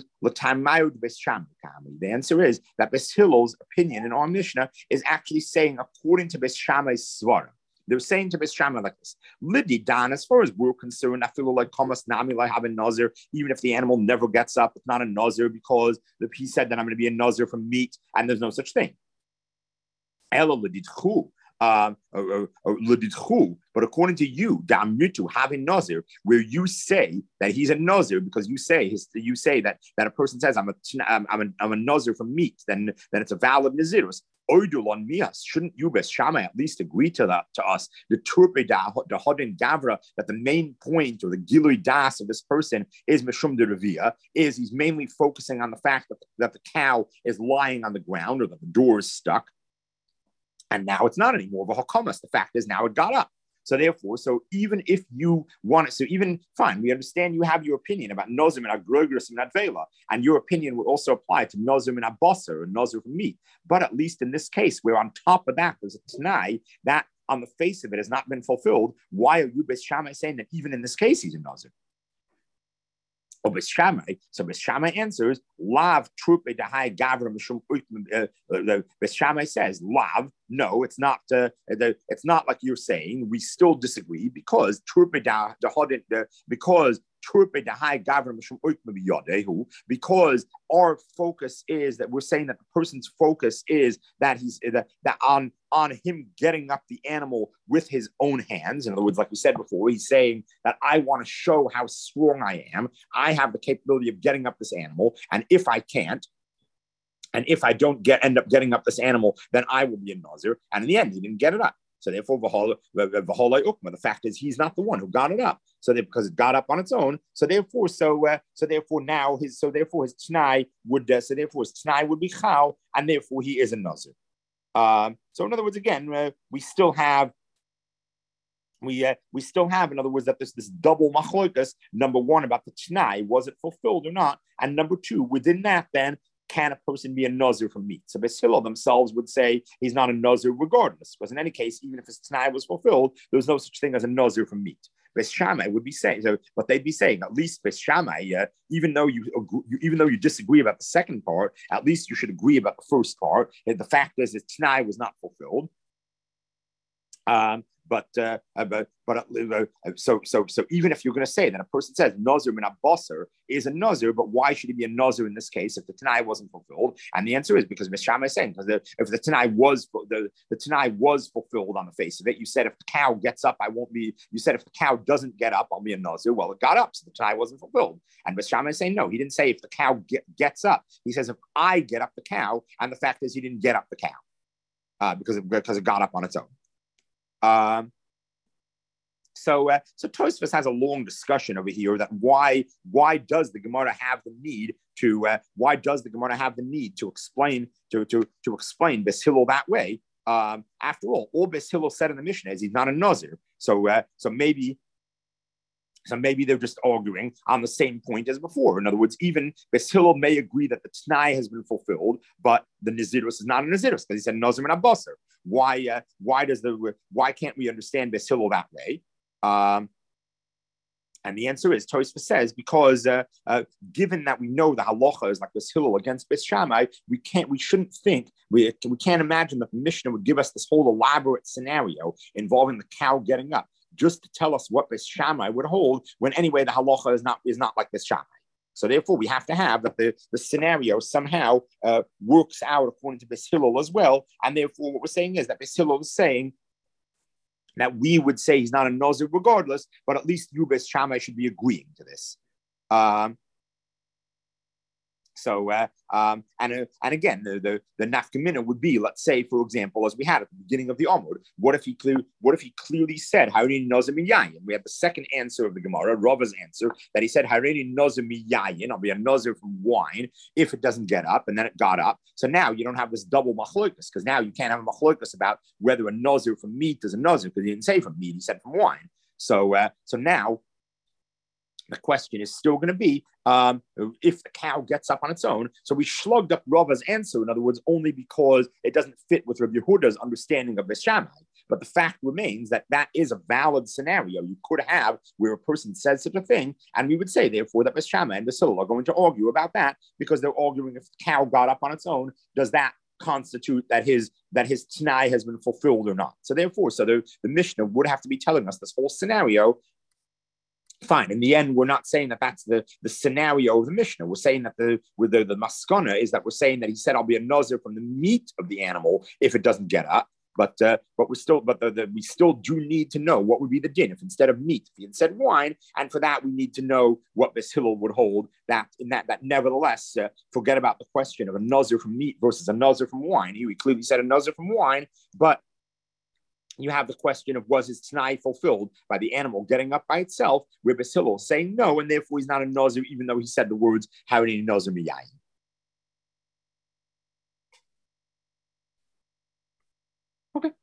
the answer is that Beis Hillel's opinion in our Mishnah is actually saying according to Beis Shammai's svara. They're saying to Beis Shammai like this: Lidi Dan, as far as we're concerned, I feel like Kamas Nami like have a Nazir, even if the animal never gets up, it's not a Nazir because the, he said that I'm going to be a Nazir from meat, and there's no such thing. Ela Lidi Chu. Um, but according to you, Damitu having Nazir, where you say that he's a Nazir because you say his, you say that that a person says I'm a I'm a, I'm a Nazir from meat, then then it's a valid Nazirus. Oidul on mias, shouldn't you, Beis Shammai, at least agree to that to us? The turpe da the hodin gavra, that the main point or the gilui das of this person is mishum de revia, is he's mainly focusing on the fact that, that the cow is lying on the ground or that the door is stuck. And now it's not anymore of a hakamas. The fact is now it got up. So therefore, so even if you want it, so even fine, we understand you have your opinion about nozim and agrogris and advela, and your opinion would also apply to nozim and abasar and nozir from meat. But at least in this case, where on top of that there's a tanai that on the face of it has not been fulfilled, why are you Beis Shammai saying that even in this case he's a nozir? Oh, Beis Shammai. So Beis Shammai answers, Lav trupe dahai gavra mishum. Beis Shammai says, Lav. No, it's not. Uh, the, it's not like you're saying. We still disagree because trupe da because trupe dahai gavra mishum yadehu. Because our focus is that we're saying that the person's focus is that he's that, that on on him getting up the animal with his own hands. In other words, like we said before, he's saying that I want to show how strong I am. I have the capability of getting up this animal, and if I can't, and if I don't get end up getting up this animal, then I will be a Nazir. And in the end, he didn't get it up. So therefore, the fact is he's not the one who got it up. So that because it got up on its own. So therefore, so uh, so therefore now his so therefore his t'nai would uh, so therefore his t'nai would be chal, and therefore he is a Nazir. Um, so in other words, again, uh, we still have we uh, we still have, in other words, that there's this double machlokas. Number one, about the t'nai, was it fulfilled or not? And number two, within that, then, can a person be a Nazir from meat? So Beis Hillel themselves would say he's not a Nazir regardless, because in any case, even if his t'nai was fulfilled, there was no such thing as a Nazir from meat. Beis Shammai would be saying, so what they'd be saying, at least Beis Shammai, uh, even though you agree, even though you disagree about the second part, at least you should agree about the first part. The fact is, his t'nai was not fulfilled. Um, But uh, but but uh, so so so even if you're going to say that a person says Nazir min abasar is a Nazir, but why should he be a Nazir in this case if the Tanai wasn't fulfilled? And the answer is because Beis Shammai is saying because the, if the Tanai was the the Tanai was fulfilled on the face of it, you said if the cow gets up, I won't be. You said if the cow doesn't get up, I'll be a Nazir. Well, it got up, so the Tanai wasn't fulfilled. And Beis Shammai is saying no, he didn't say if the cow get, gets up. He says if I get up the cow, and the fact is he didn't get up the cow uh, because it, because it got up on its own. Um, So, uh, so Tosfos has a long discussion over here that why why does the Gemara have the need to uh, why does the Gemara have the need to explain to to to explain Beis Hillel that way? Um, after all, all Beis Hillel said in the Mishnah is he's not a Nazir. So, uh, so maybe. So maybe they're just arguing on the same point as before. In other words, even Beis Hillel may agree that the T'nai has been fulfilled, but the Nazirus is not a Nazirus because he said Nazir and Abasar. Why? Uh, why does the? Why can't we understand Beis Hillel that way? Um, and the answer is, Tosfos says, because uh, uh, given that we know the halacha is like this Hillel against Beis Shammai, we can't, we shouldn't think, we, we can't imagine that the Mishnah would give us this whole elaborate scenario involving the cow getting up, just to tell us what Beis Shammai would hold, when anyway the halacha is not is not like Beis Shammai. So therefore, we have to have that the, the scenario somehow uh, works out according to Beis Hillel as well. And therefore, what we're saying is that Beis Hillel is saying that we would say he's not a Nazir regardless, but at least you, Beis Shammai, should be agreeing to this. Um, So, uh, um, and uh, and again, the the, the nafkamina would be, let's say, for example, as we had at the beginning of the Amud, what if he clear, what if he clearly said Harini Nazir miyayin? We have the second answer of the Gemara, Rava's answer, that he said Harini Nazir miyayin, I'll be a Nazir from wine if it doesn't get up, and then it got up. So now you don't have this double machloikus, because now you can't have a machloikus about whether a Nazir from meat is a Nazir, because he didn't say from meat, he said from wine. So, uh, so now the question is still going to be um, if the cow gets up on its own. So we slugged up Rava's answer, in other words, only because it doesn't fit with Rabbi Yehuda's understanding of Beis Shammai. But the fact remains that that is a valid scenario you could have where a person says such a thing, and we would say, therefore, that Beis Shammai and Beis Hillel are going to argue about that because they're arguing if the cow got up on its own, does that constitute that his that his Tanai has been fulfilled or not? So therefore, so the, the Mishnah would have to be telling us this whole scenario. Fine. In the end, we're not saying that that's the, the scenario of the Mishnah. We're saying that the with the, the maskana is that we're saying that he said, I'll be a Nazir from the meat of the animal if it doesn't get up. But uh, but we're still but the, the, we still do need to know what would be the din if instead of meat, if he had said wine, and for that we need to know what Beis Hillel would hold. That in that that nevertheless, uh, forget about the question of a Nazir from meat versus a Nazir from wine. He clearly said a Nazir from wine, but you have the question of was his Tanai fulfilled by the animal getting up by itself, where Beis Hillel saying no, and therefore he's not a Nazir, even though he said the words Harini Nazir miyayin.